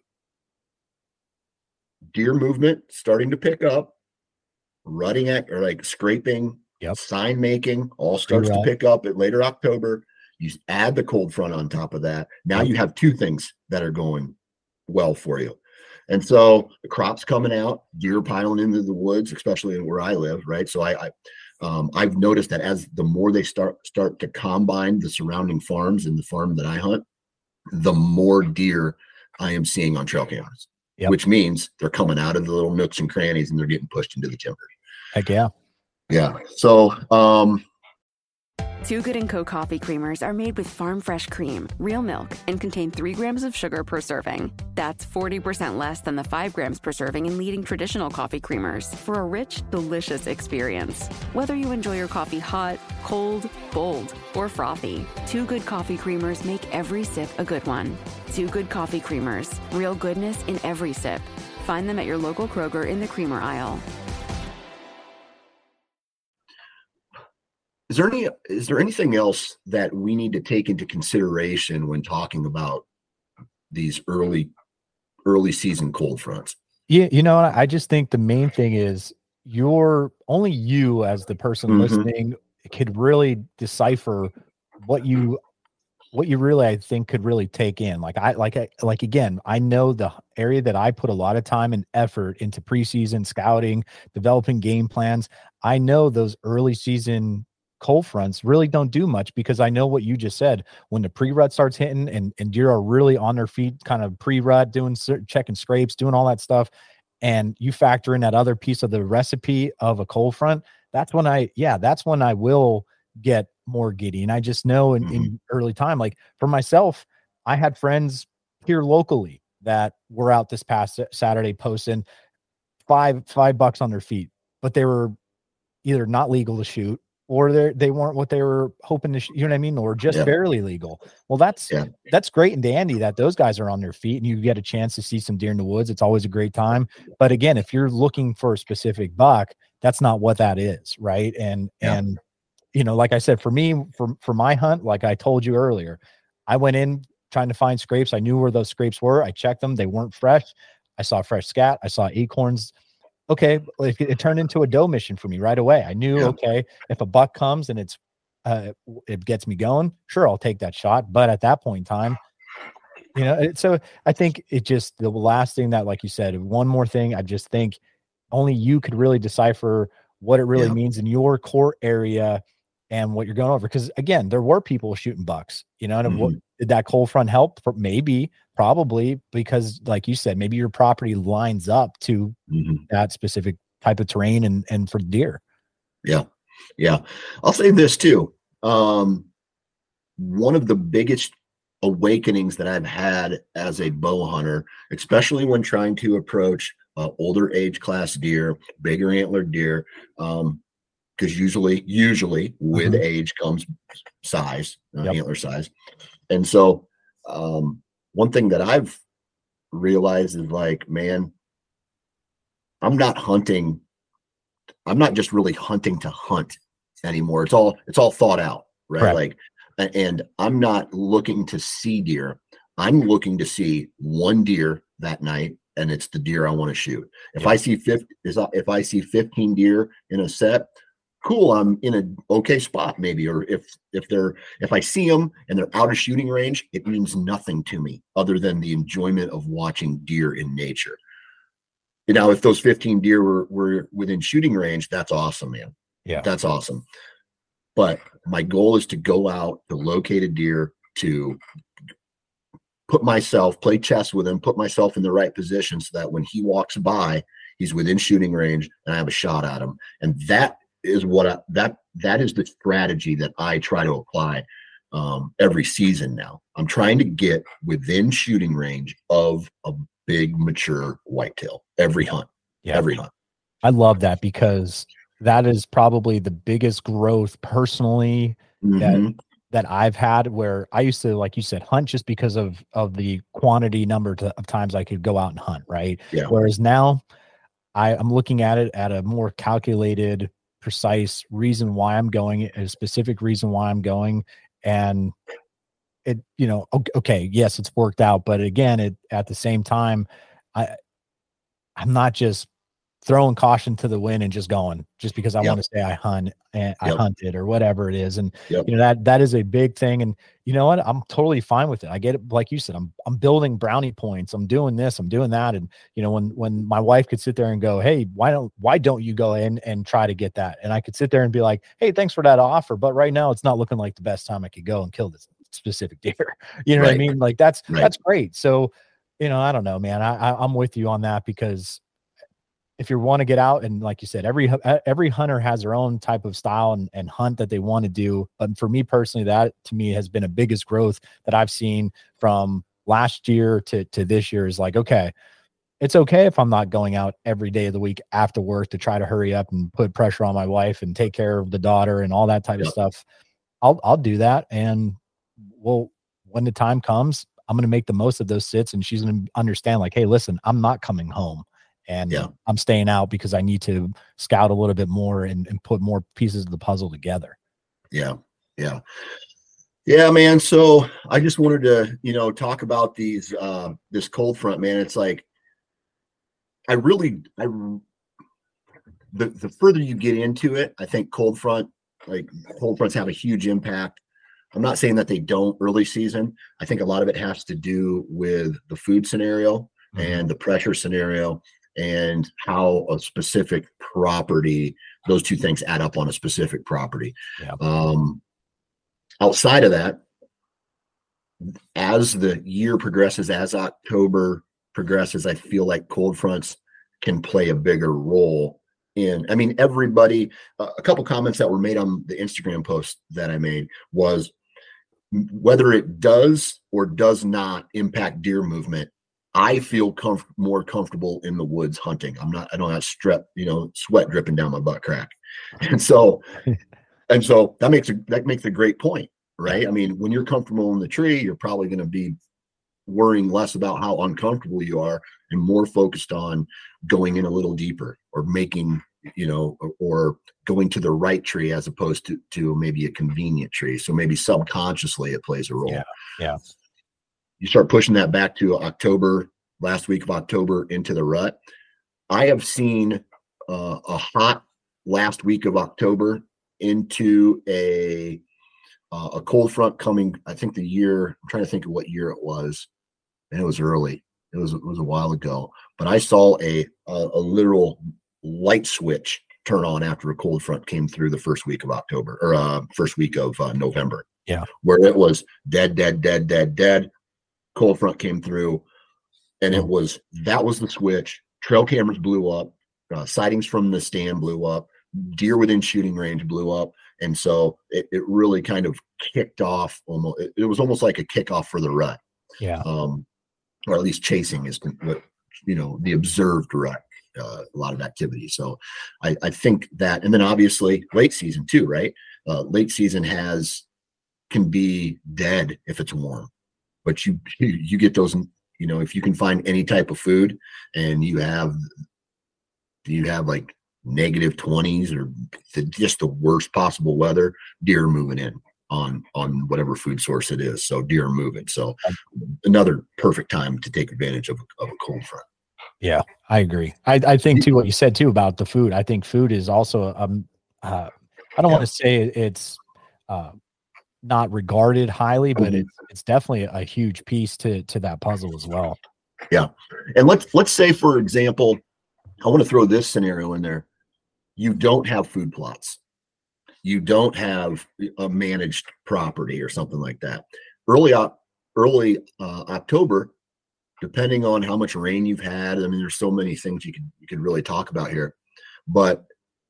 deer movement starting to pick up, rutting at or like scraping, Yep. sign making all starts Pre-rut. to pick up at later October. You add the cold front on top of that. Now you have two things that are going well for you. And so the crops coming out, deer piling into the woods, especially where I live, right? So I, I um, I've noticed that as the more they start start to combine the surrounding farms and the farm that I hunt, the more deer I am seeing on trail cameras, Yep. which means they're coming out of the little nooks and crannies and they're getting pushed into the timber. Heck yeah. Yeah. So um, Too Good and Co. coffee creamers are made with farm fresh cream, real milk, and contain three grams of sugar per serving. That's forty percent less than the five grams per serving in leading traditional coffee creamers for a rich, delicious experience. Whether you enjoy your coffee hot, cold, bold, or frothy, Too Good coffee creamers make every sip a good one. Too Good coffee creamers, real goodness in every sip. Find them at your local Kroger in the creamer aisle. Is there any is there anything else that we need to take into consideration when talking about these early early season cold fronts? Yeah, you know, I just think the main thing is you're only you as the person Mhm. listening could really decipher what you what you really I think could really take in. Like I like I like again, I know the area that I put a lot of time and effort into preseason scouting, developing game plans. I know those early season cold fronts really don't do much because I know what you just said. When the pre-rut starts hitting and, and deer are really on their feet, kind of pre-rut, doing checking scrapes, doing all that stuff, and you factor in that other piece of the recipe of a cold front, that's when I, yeah, that's when I will get more giddy. And I just know in, mm-hmm. in early time, like for myself, I had friends here locally that were out this past Saturday posting five, five bucks on their feet, but they were either not legal to shoot or they they weren't what they were hoping to, sh- you know what I mean? Or just Yeah. barely legal. Well, that's, Yeah. that's great and dandy that those guys are on their feet and you get a chance to see some deer in the woods. It's always a great time. But again, if you're looking for a specific buck, that's not what that is. Right. And, Yeah. and, you know, like I said, for me, for, for my hunt, like I told you earlier, I went in trying to find scrapes. I knew where those scrapes were. I checked them. They weren't fresh. I saw fresh scat. I saw acorns. Okay. It, it turned into a doe mission for me right away. I knew, Yeah. okay, if a buck comes and it's, uh, it gets me going, sure, I'll take that shot. But at that point in time, you know, it, so I think it just, the last thing that, like you said, one more thing, I just think only you could really decipher what it really Yeah. means in your core area and what you're going over. Because again, there were people shooting bucks, you know, and what, did that cold front help? For maybe, probably, because like you said, maybe your property lines up to Mm-hmm. that specific type of terrain and, and for deer. Yeah. Yeah. I'll say this too. Um, one of the biggest awakenings that I've had as a bow hunter, especially when trying to approach uh, older age class deer, bigger antlered deer, um, because usually, usually with Mhm. age comes size, uh, Yep. antler size. And so, um, one thing that I've realized is like, man, I'm not hunting. I'm not just really hunting to hunt anymore. It's all, it's all thought out, right? Correct. Like, a- and I'm not looking to see deer. I'm looking to see one deer that night, and it's the deer I want to shoot. If Yeah. I see fifty, is if I see fifteen deer in a set, cool, I'm in an okay spot maybe. Or if if they're if I see them and they're out of shooting range, it means nothing to me other than the enjoyment of watching deer in nature. Now, if those fifteen deer were, were within shooting range, that's awesome, man. Yeah. That's awesome. But my goal is to go out to locate a deer, to put myself, play chess with him, put myself in the right position so that when he walks by, he's within shooting range and I have a shot at him. And that is what I, that, that is the strategy that I try to apply um, every season now. I'm trying to get within shooting range of a big mature whitetail every hunt, Yeah. every hunt. I love that because that is probably the biggest growth personally that Mhm. that I've had, where I used to, like you said, hunt just because of of the quantity number to, of times I could go out and hunt, right? Yeah. Whereas now I, I'm looking at it at a more calculated, precise reason why I'm going, a specific reason why I'm going. And it, you know, okay, okay, yes, it's worked out, but again, it at the same time, I I'm not just throwing caution to the wind and just going just because I Yep. want to say I hunt and I Yep. hunted or whatever it is. And Yep. you know, that that is a big thing. And you know what? I'm totally fine with it. I get it. Like you said, I'm I'm building brownie points. I'm doing this, I'm doing that. And you know, when when my wife could sit there and go, hey, why don't why don't you go in and try to get that? And I could sit there and be like, hey, thanks for that offer. But right now it's not looking like the best time I could go and kill this specific deer. You know what I Right. mean? Like that's Right. that's great. So, you know, I don't know, man. I, I I'm with you on that because if you want to get out and like you said, every hu- uh, every hunter has their own type of style and, and hunt that they want to do. But for me personally, that to me has been a biggest growth that I've seen from last year to to this year is like, okay, it's okay if I'm not going out every day of the week after work to try to hurry up and put pressure on my wife and take care of the daughter and all that type Yep. of stuff. I'll I'll do that, and we'll when the time comes, I'm going to make the most of those sits, and she's going to understand like, hey, listen, I'm not coming home. And Yeah. I'm staying out because I need to scout a little bit more and, and put more pieces of the puzzle together. Yeah. Yeah. Yeah, man. So I just wanted to, you know, talk about these, uh, this cold front, man. It's like, I really, I, the, the further you get into it, I think cold front, like cold fronts have a huge impact. I'm not saying that they don't early season. I think a lot of it has to do with the food scenario Mhm. and the pressure scenario and how a specific property, those two things add up on a specific property. Yeah. Um, outside of that, as the year progresses, as October progresses, I feel like cold fronts can play a bigger role in, I mean, everybody, uh, a couple comments that were made on the Instagram post that I made was whether it does or does not impact deer movement. I feel comf- more comfortable in the woods hunting. I'm not, I don't have strep, you know, sweat dripping down my butt crack. And so And so that makes a that makes a great point, right? I mean, when you're comfortable in the tree, you're probably going to be worrying less about how uncomfortable you are and more focused on going in a little deeper or making, you know, or, or going to the right tree as opposed to to maybe a convenient tree. So maybe subconsciously it plays a role. Yeah. Yeah. You start pushing that back to October, last week of October into the rut. I have seen uh, a hot last week of October into a uh, a cold front coming. I think the year, I'm trying to think of what year it was, and it was early. It was it was a while ago, but I saw a a, a literal light switch turn on after a cold front came through the first week of October or uh, first week of uh, November. Yeah, where it was dead, dead, dead, dead, dead. Cold front came through, and it was that was the switch. Trail cameras blew up, uh, sightings from the stand blew up, deer within shooting range blew up, and so it, it really kind of kicked off. Almost, it, it was almost like a kickoff for the rut. Yeah, um, or at least chasing is what you know the observed rut. Uh, a lot of activity. So I, I think that, and then obviously late season too, right? Uh, late season has can be dead if it's warm, but you you get those. You know, if you can find any type of food and you have, you have like negative twenties or the, just the worst possible weather, deer are moving in on, on whatever food source it is. So deer are moving. So another perfect time to take advantage of, of a cold front. Yeah, I agree. I, I think too, what you said too about the food, I think food is also, um, uh, I don't yeah. want to say it's, uh, not regarded highly, but it's it's definitely a huge piece to to that puzzle as well. Yeah. And let's let's say, for example, I want to throw this scenario in there. You don't have food plots. You don't have a managed property or something like that. Early early uh, October, depending on how much rain you've had, I mean, there's so many things you could you could really talk about here, but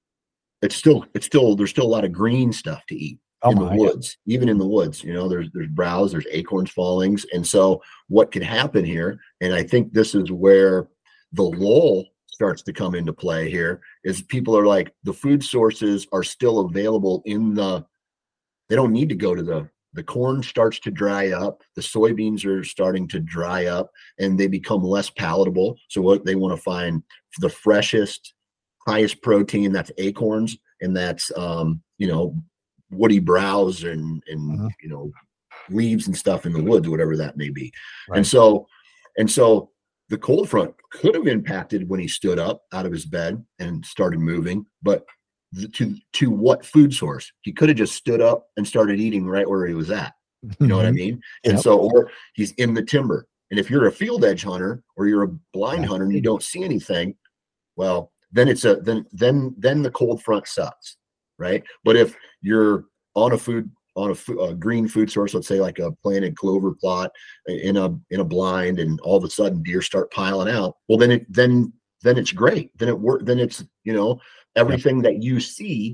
it's still it's still there's still a lot of green stuff to eat. Oh in the woods, God. Even in the woods, you know, there's there's browse, there's acorns, fallings. And so what could happen here, and I think this is where the lull starts to come into play here, is people are like, the food sources are still available in the, they don't need to go to the, the corn starts to dry up, the soybeans are starting to dry up, and they become less palatable. So what they want to find the freshest, highest protein, that's acorns, and that's, um, you know, woody browse and and uh-huh. you know, leaves and stuff in the woods, whatever that may be. Right. And so and so the cold front could have impacted when he stood up out of his bed and started moving, but th- to to what food source? He could have just stood up and started eating right where he was at. You know what I mean? And yep. so, or he's in the timber. And if you're a field edge hunter or you're a blind yeah. hunter and you don't see anything, well, then it's a then then then the cold front sucks. Right. But if you're on a food, on a, food, a green food source, let's say like a planted clover plot in a, in a blind, and all of a sudden deer start piling out, well, then it, then, then it's great. Then it work. Then it's, you know, everything yep. that you see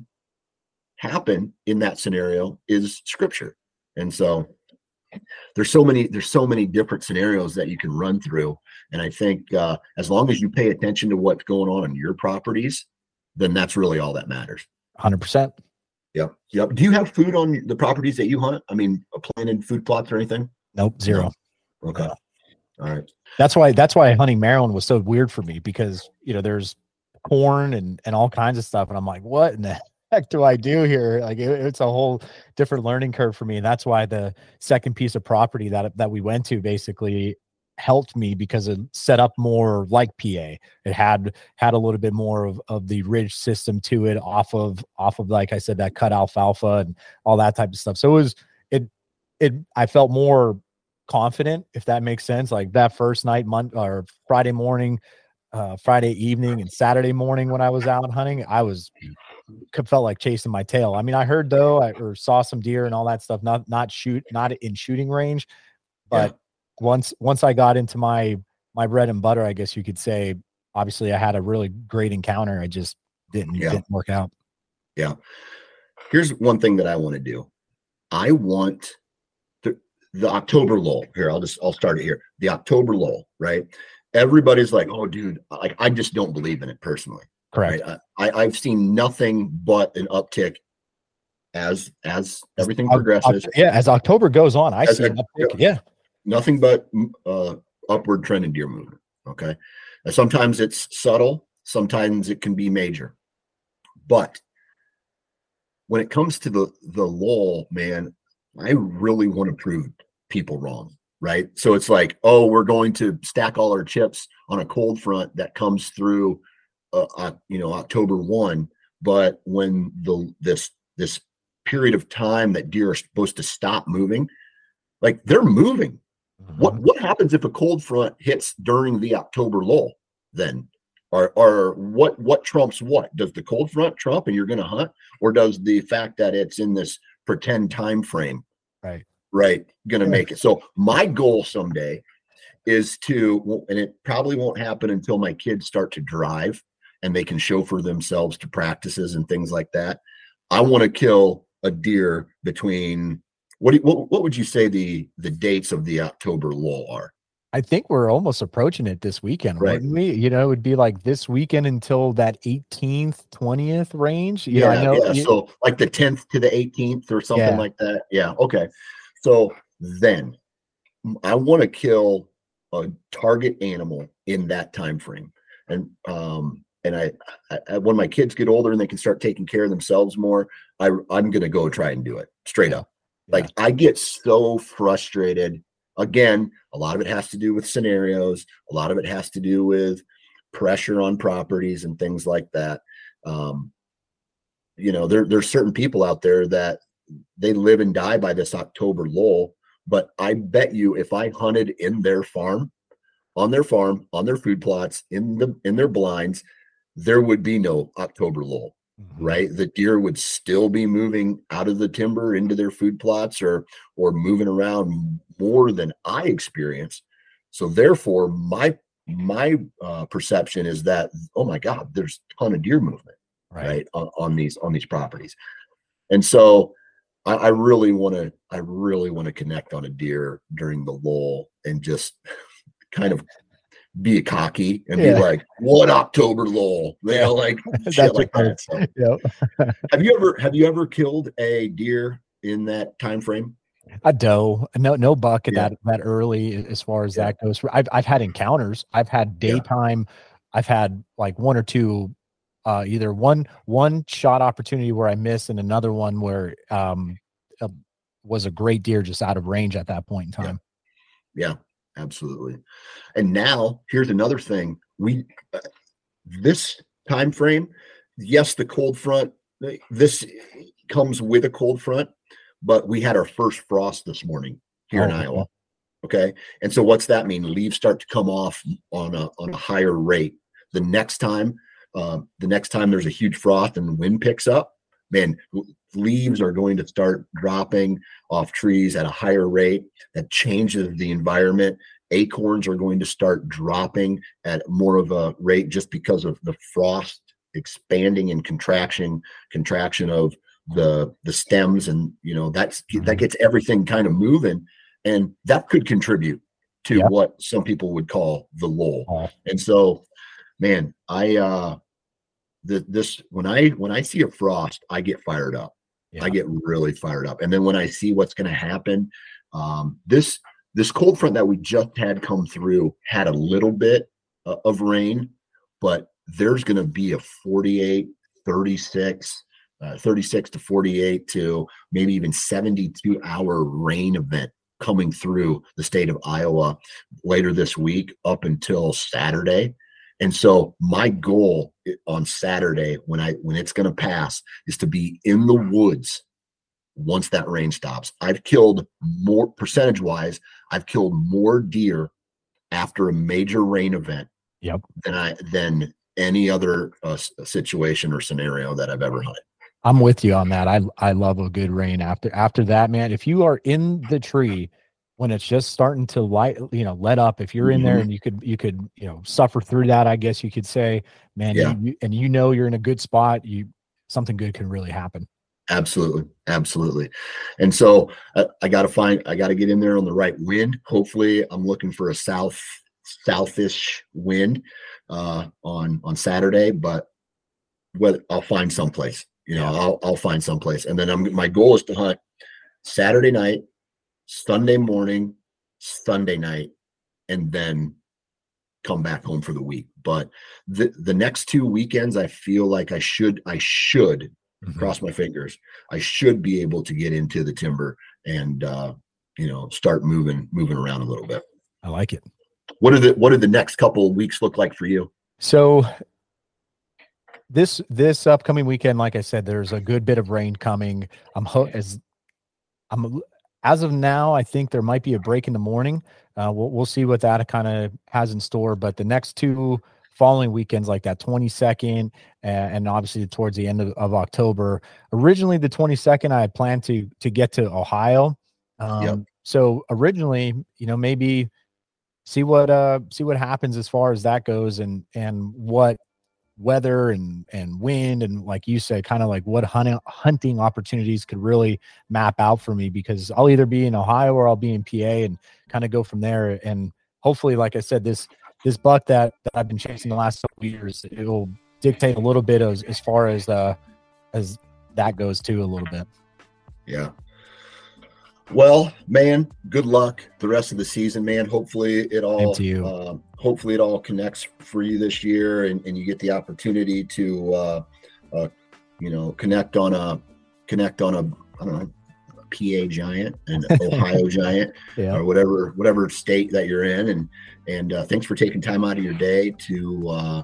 happen in that scenario is scripture. And so there's so many, there's so many different scenarios that you can run through. And I think uh, as long as you pay attention to what's going on on your properties, then that's really all that matters. one hundred percent. Yep. Yep. Do you have food on the properties that you hunt? I mean, planted food plots or anything? Nope. Zero. No. Okay. Uh, all right. That's why, that's why hunting Maryland was so weird for me, because, you know, there's corn and, and all kinds of stuff. And I'm like, what in the heck do I do here? Like it, it's a whole different learning curve for me. And that's why the second piece of property that, that we went to basically helped me, because it set up more like P A. It had had a little bit more of, of the ridge system to it, off of off of like I said, that cut alfalfa and all that type of stuff. So it was it it I felt more confident, if that makes sense. Like that first night, Monday or Friday morning, uh, Friday evening, and Saturday morning when I was out hunting, I was felt like chasing my tail. I mean, I heard though, I or saw some deer and all that stuff, not not shoot not in shooting range, but yeah. Once once I got into my my bread and butter, I guess you could say, obviously I had a really great encounter. I just didn't yeah. didn't work out. Yeah. Here's one thing that I want to do. I want the the October lull. Here, I'll just I'll start it here. The October lull, right? Everybody's like, oh, dude, like I just don't believe in it personally. Correct. Right? I, I've seen nothing but an uptick as as everything Oc- progresses. Oc- yeah, as October goes on, I As see I- an uptick. Yeah. Nothing but uh, upward trend in deer movement. Okay. And sometimes it's subtle, sometimes it can be major. But when it comes to the the lull, man, I really want to prove people wrong. Right. So it's like, oh, we're going to stack all our chips on a cold front that comes through uh, uh, you know, October first. But when the this this period of time that deer are supposed to stop moving, like they're moving. What what happens if a cold front hits during the October lull then? Or or what what trumps what? Does the cold front trump and you're going to hunt, or does the fact that it's in this pretend time frame, right, right, going to make it? So my goal someday is to, and it probably won't happen until my kids start to drive and they can chauffeur themselves to practices and things like that. I want to kill a deer between. What, do you, what what would you say the the dates of the October lull are? I think we're almost approaching it this weekend, Right. wouldn't we? You know, it would be like this weekend until that eighteenth, twentieth range. You Yeah, know, I know yeah. you- So like the tenth to the eighteenth or something Yeah. like that. Yeah. Okay. So then I want to kill a target animal in that time frame, and um and I, I when my kids get older and they can start taking care of themselves more, I I'm gonna go try and do it straight up. Like I get so frustrated. Again, a lot of it has to do with scenarios. A lot of it has to do with pressure on properties and things like that. Um, you know, there there's certain people out there that they live and die by this October lull. But I bet you, if I hunted in their farm, on their farm, on their food plots, in the in their blinds, there would be no October lull. Mhm. Right, the deer would still be moving out of the timber into their food plots, or or moving around more than I experience. So therefore, my my uh, perception is that, oh my God, there's a ton of deer movement, Right. right, on, on these on these properties. And so I, I really want to I really want to connect on a deer during the lull and just kind of be cocky and Yeah. be like, what October lull? You know, like That's shit like what that. it So, Yep. have you ever have you ever killed a deer in that time frame? A doe, no, no buck at Yeah. that that early as far as Yeah. that goes. I've I've had encounters. I've had Yeah. daytime. I've had like one or two, uh, either one one shot opportunity where I missed, and another one where um uh, was a great deer just out of range at that point in Yeah. time. Yeah, absolutely. And now here's another thing. We uh, this time frame, yes, the cold front, this comes with a cold front, but we had our first frost this morning here in Oh, okay. Iowa. Okay. And so what's that mean? Leaves start to come off on a on a higher rate. The next time, uh, the next time there's a huge frost and the wind picks up, man, leaves are going to start dropping off trees at a higher rate. That changes the environment. Acorns are going to start dropping at more of a rate just because of the frost expanding and contraction, contraction of the the stems, and you know that's that gets everything kind of moving, and that could contribute to Yeah. what some people would call the lull. Oh. And so, man, I uh the, this when I when I see a frost, I get fired up. Yeah. I get really fired up. And then when I see what's going to happen, um, this this cold front that we just had come through had a little bit uh, of rain, but there's going to be a forty-eight, thirty-six, uh, thirty-six to forty-eight to maybe even seventy-two hour rain event coming through the state of Iowa later this week up until Saturday. And so my goal on Saturday, when I when it's going to pass, is to be in the woods once that rain stops. I've killed more, percentage wise, I've killed more deer after a major rain event Yep. than I than any other uh, situation or scenario that I've ever hunted. I'm with you on that. I I love a good rain after after that, man. If you are in the tree when it's just starting to light, you know, let up, if you're in there Mhm. and you could you could, you know, suffer through that, I guess you could say, man, Yeah. you, you, and you know you're in a good spot, you something good can really happen. Absolutely. Absolutely. And so uh, I got to find, I got to get in there on the right wind. Hopefully I'm looking for a south, southish wind uh, on, on Saturday, but whether I'll find someplace You know, I'll I'll find someplace, and then I'm my goal is to hunt Saturday night, Sunday morning, Sunday night, and then come back home for the week. But the the next two weekends, I feel like I should I should mm-hmm. cross my fingers. I should be able to get into the timber and uh, you know start moving moving around a little bit. I like it. What are the what do the next couple of weeks look like for you? So this this upcoming weekend, like I said, there's a good bit of rain coming. I'm ho- as I'm as of now, I think there might be a break in the morning. Uh, we'll we'll see what that kind of has in store. But the next two following weekends, like that twenty-second, uh, and obviously towards the end of, of October. Originally, the twenty-second, I had planned to to get to Ohio. Um, Yep. So originally, you know, maybe see what uh see what happens as far as that goes, and and what weather and and wind and, like you said, kind of like what hunting hunting opportunities could really map out for me, because I'll either be in Ohio or I'll be in P A, and kind of go from there. And hopefully, like I said, this this buck that, that I've been chasing the last couple of years, it will dictate a little bit as as far as uh as that goes too, a little bit. Yeah. Well, man, good luck the rest of the season, man. Hopefully it all, uh, hopefully it all connects for you this year, and, and you get the opportunity to, uh, uh, you know, connect on a, connect on a, I don't know, a P A giant, an Ohio giant, yeah. or whatever, whatever state that you're in. And, and, uh, thanks for taking time out of your day to, uh,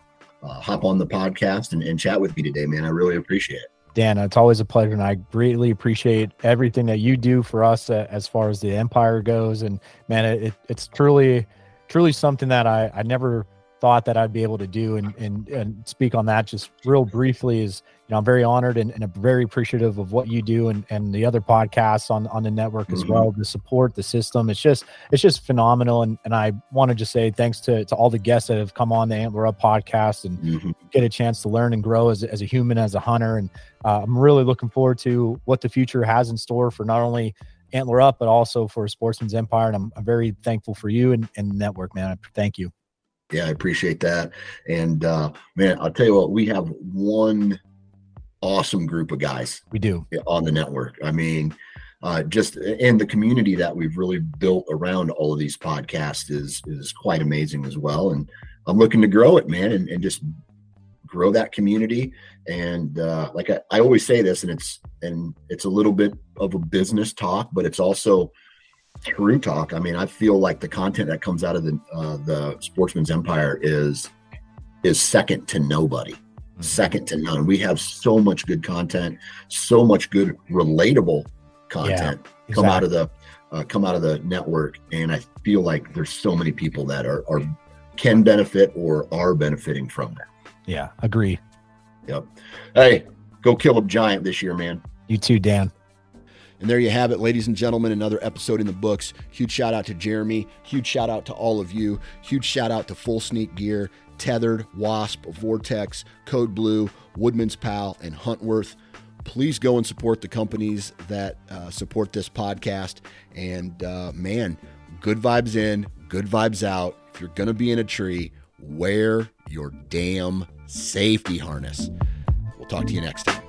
uh hop on the podcast and, and chat with me today, man. I really appreciate it. Dan, it's always a pleasure, and I greatly appreciate everything that you do for us uh, as far as the Empire goes. And man, it, it's truly, truly something that I, I never thought that I'd be able to do. And, and, and speak on that just real briefly is, you know, I'm very honored and, and very appreciative of what you do, and, and the other podcasts on, on the network as mm-hmm. well, the support, the system. It's just, it's just phenomenal. And, and I want to just say thanks to, to all the guests that have come on the Antler Up podcast, and mm-hmm. get a chance to learn and grow as, as a human, as a hunter. And uh, I'm really looking forward to what the future has in store for not only Antler Up, but also for Sportsman's Empire. And I'm, I'm very thankful for you and, and the network, man. Thank you. Yeah, I appreciate that. And uh, man, I'll tell you what, we have one awesome group of guys. We do on the network. I mean, uh, just in the community that we've really built around all of these podcasts is, is quite amazing as well. And I'm looking to grow it, man, and, and just grow that community. And uh, like I, I always say this, and it's, and it's a little bit of a business talk, but it's also true talk. I mean, I feel like the content that comes out of the, uh, the Sportsman's Empire is, is second to nobody. Second to none. We have so much good content, so much good relatable content yeah, exactly. come out of the uh, come out of the network, and I feel like there's so many people that are, are can benefit or are benefiting from that. Yeah, agree. Yep. Hey, go kill a giant this year, man. You too, Dan. And there you have it, ladies and gentlemen, another episode in the books. Huge shout out to Jeremy. Huge shout out to all of you. Huge shout out to Full Sneak Gear, Tethered, Wasp, Vortex, Code Blue, Woodman's Pal, and Huntworth. Please go and support the companies that uh, support this podcast. And uh, man, good vibes in, good vibes out. If you're going to be in a tree, wear your damn safety harness. We'll talk to you next time.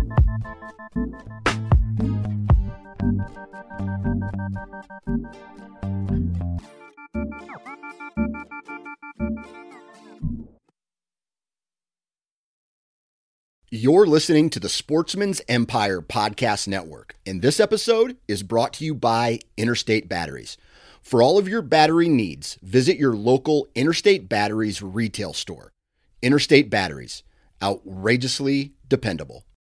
You're listening to the Sportsman's Empire Podcast Network, and this episode is brought to you by Interstate Batteries. For all of your battery needs, visit your local Interstate Batteries retail store. Interstate Batteries, outrageously dependable.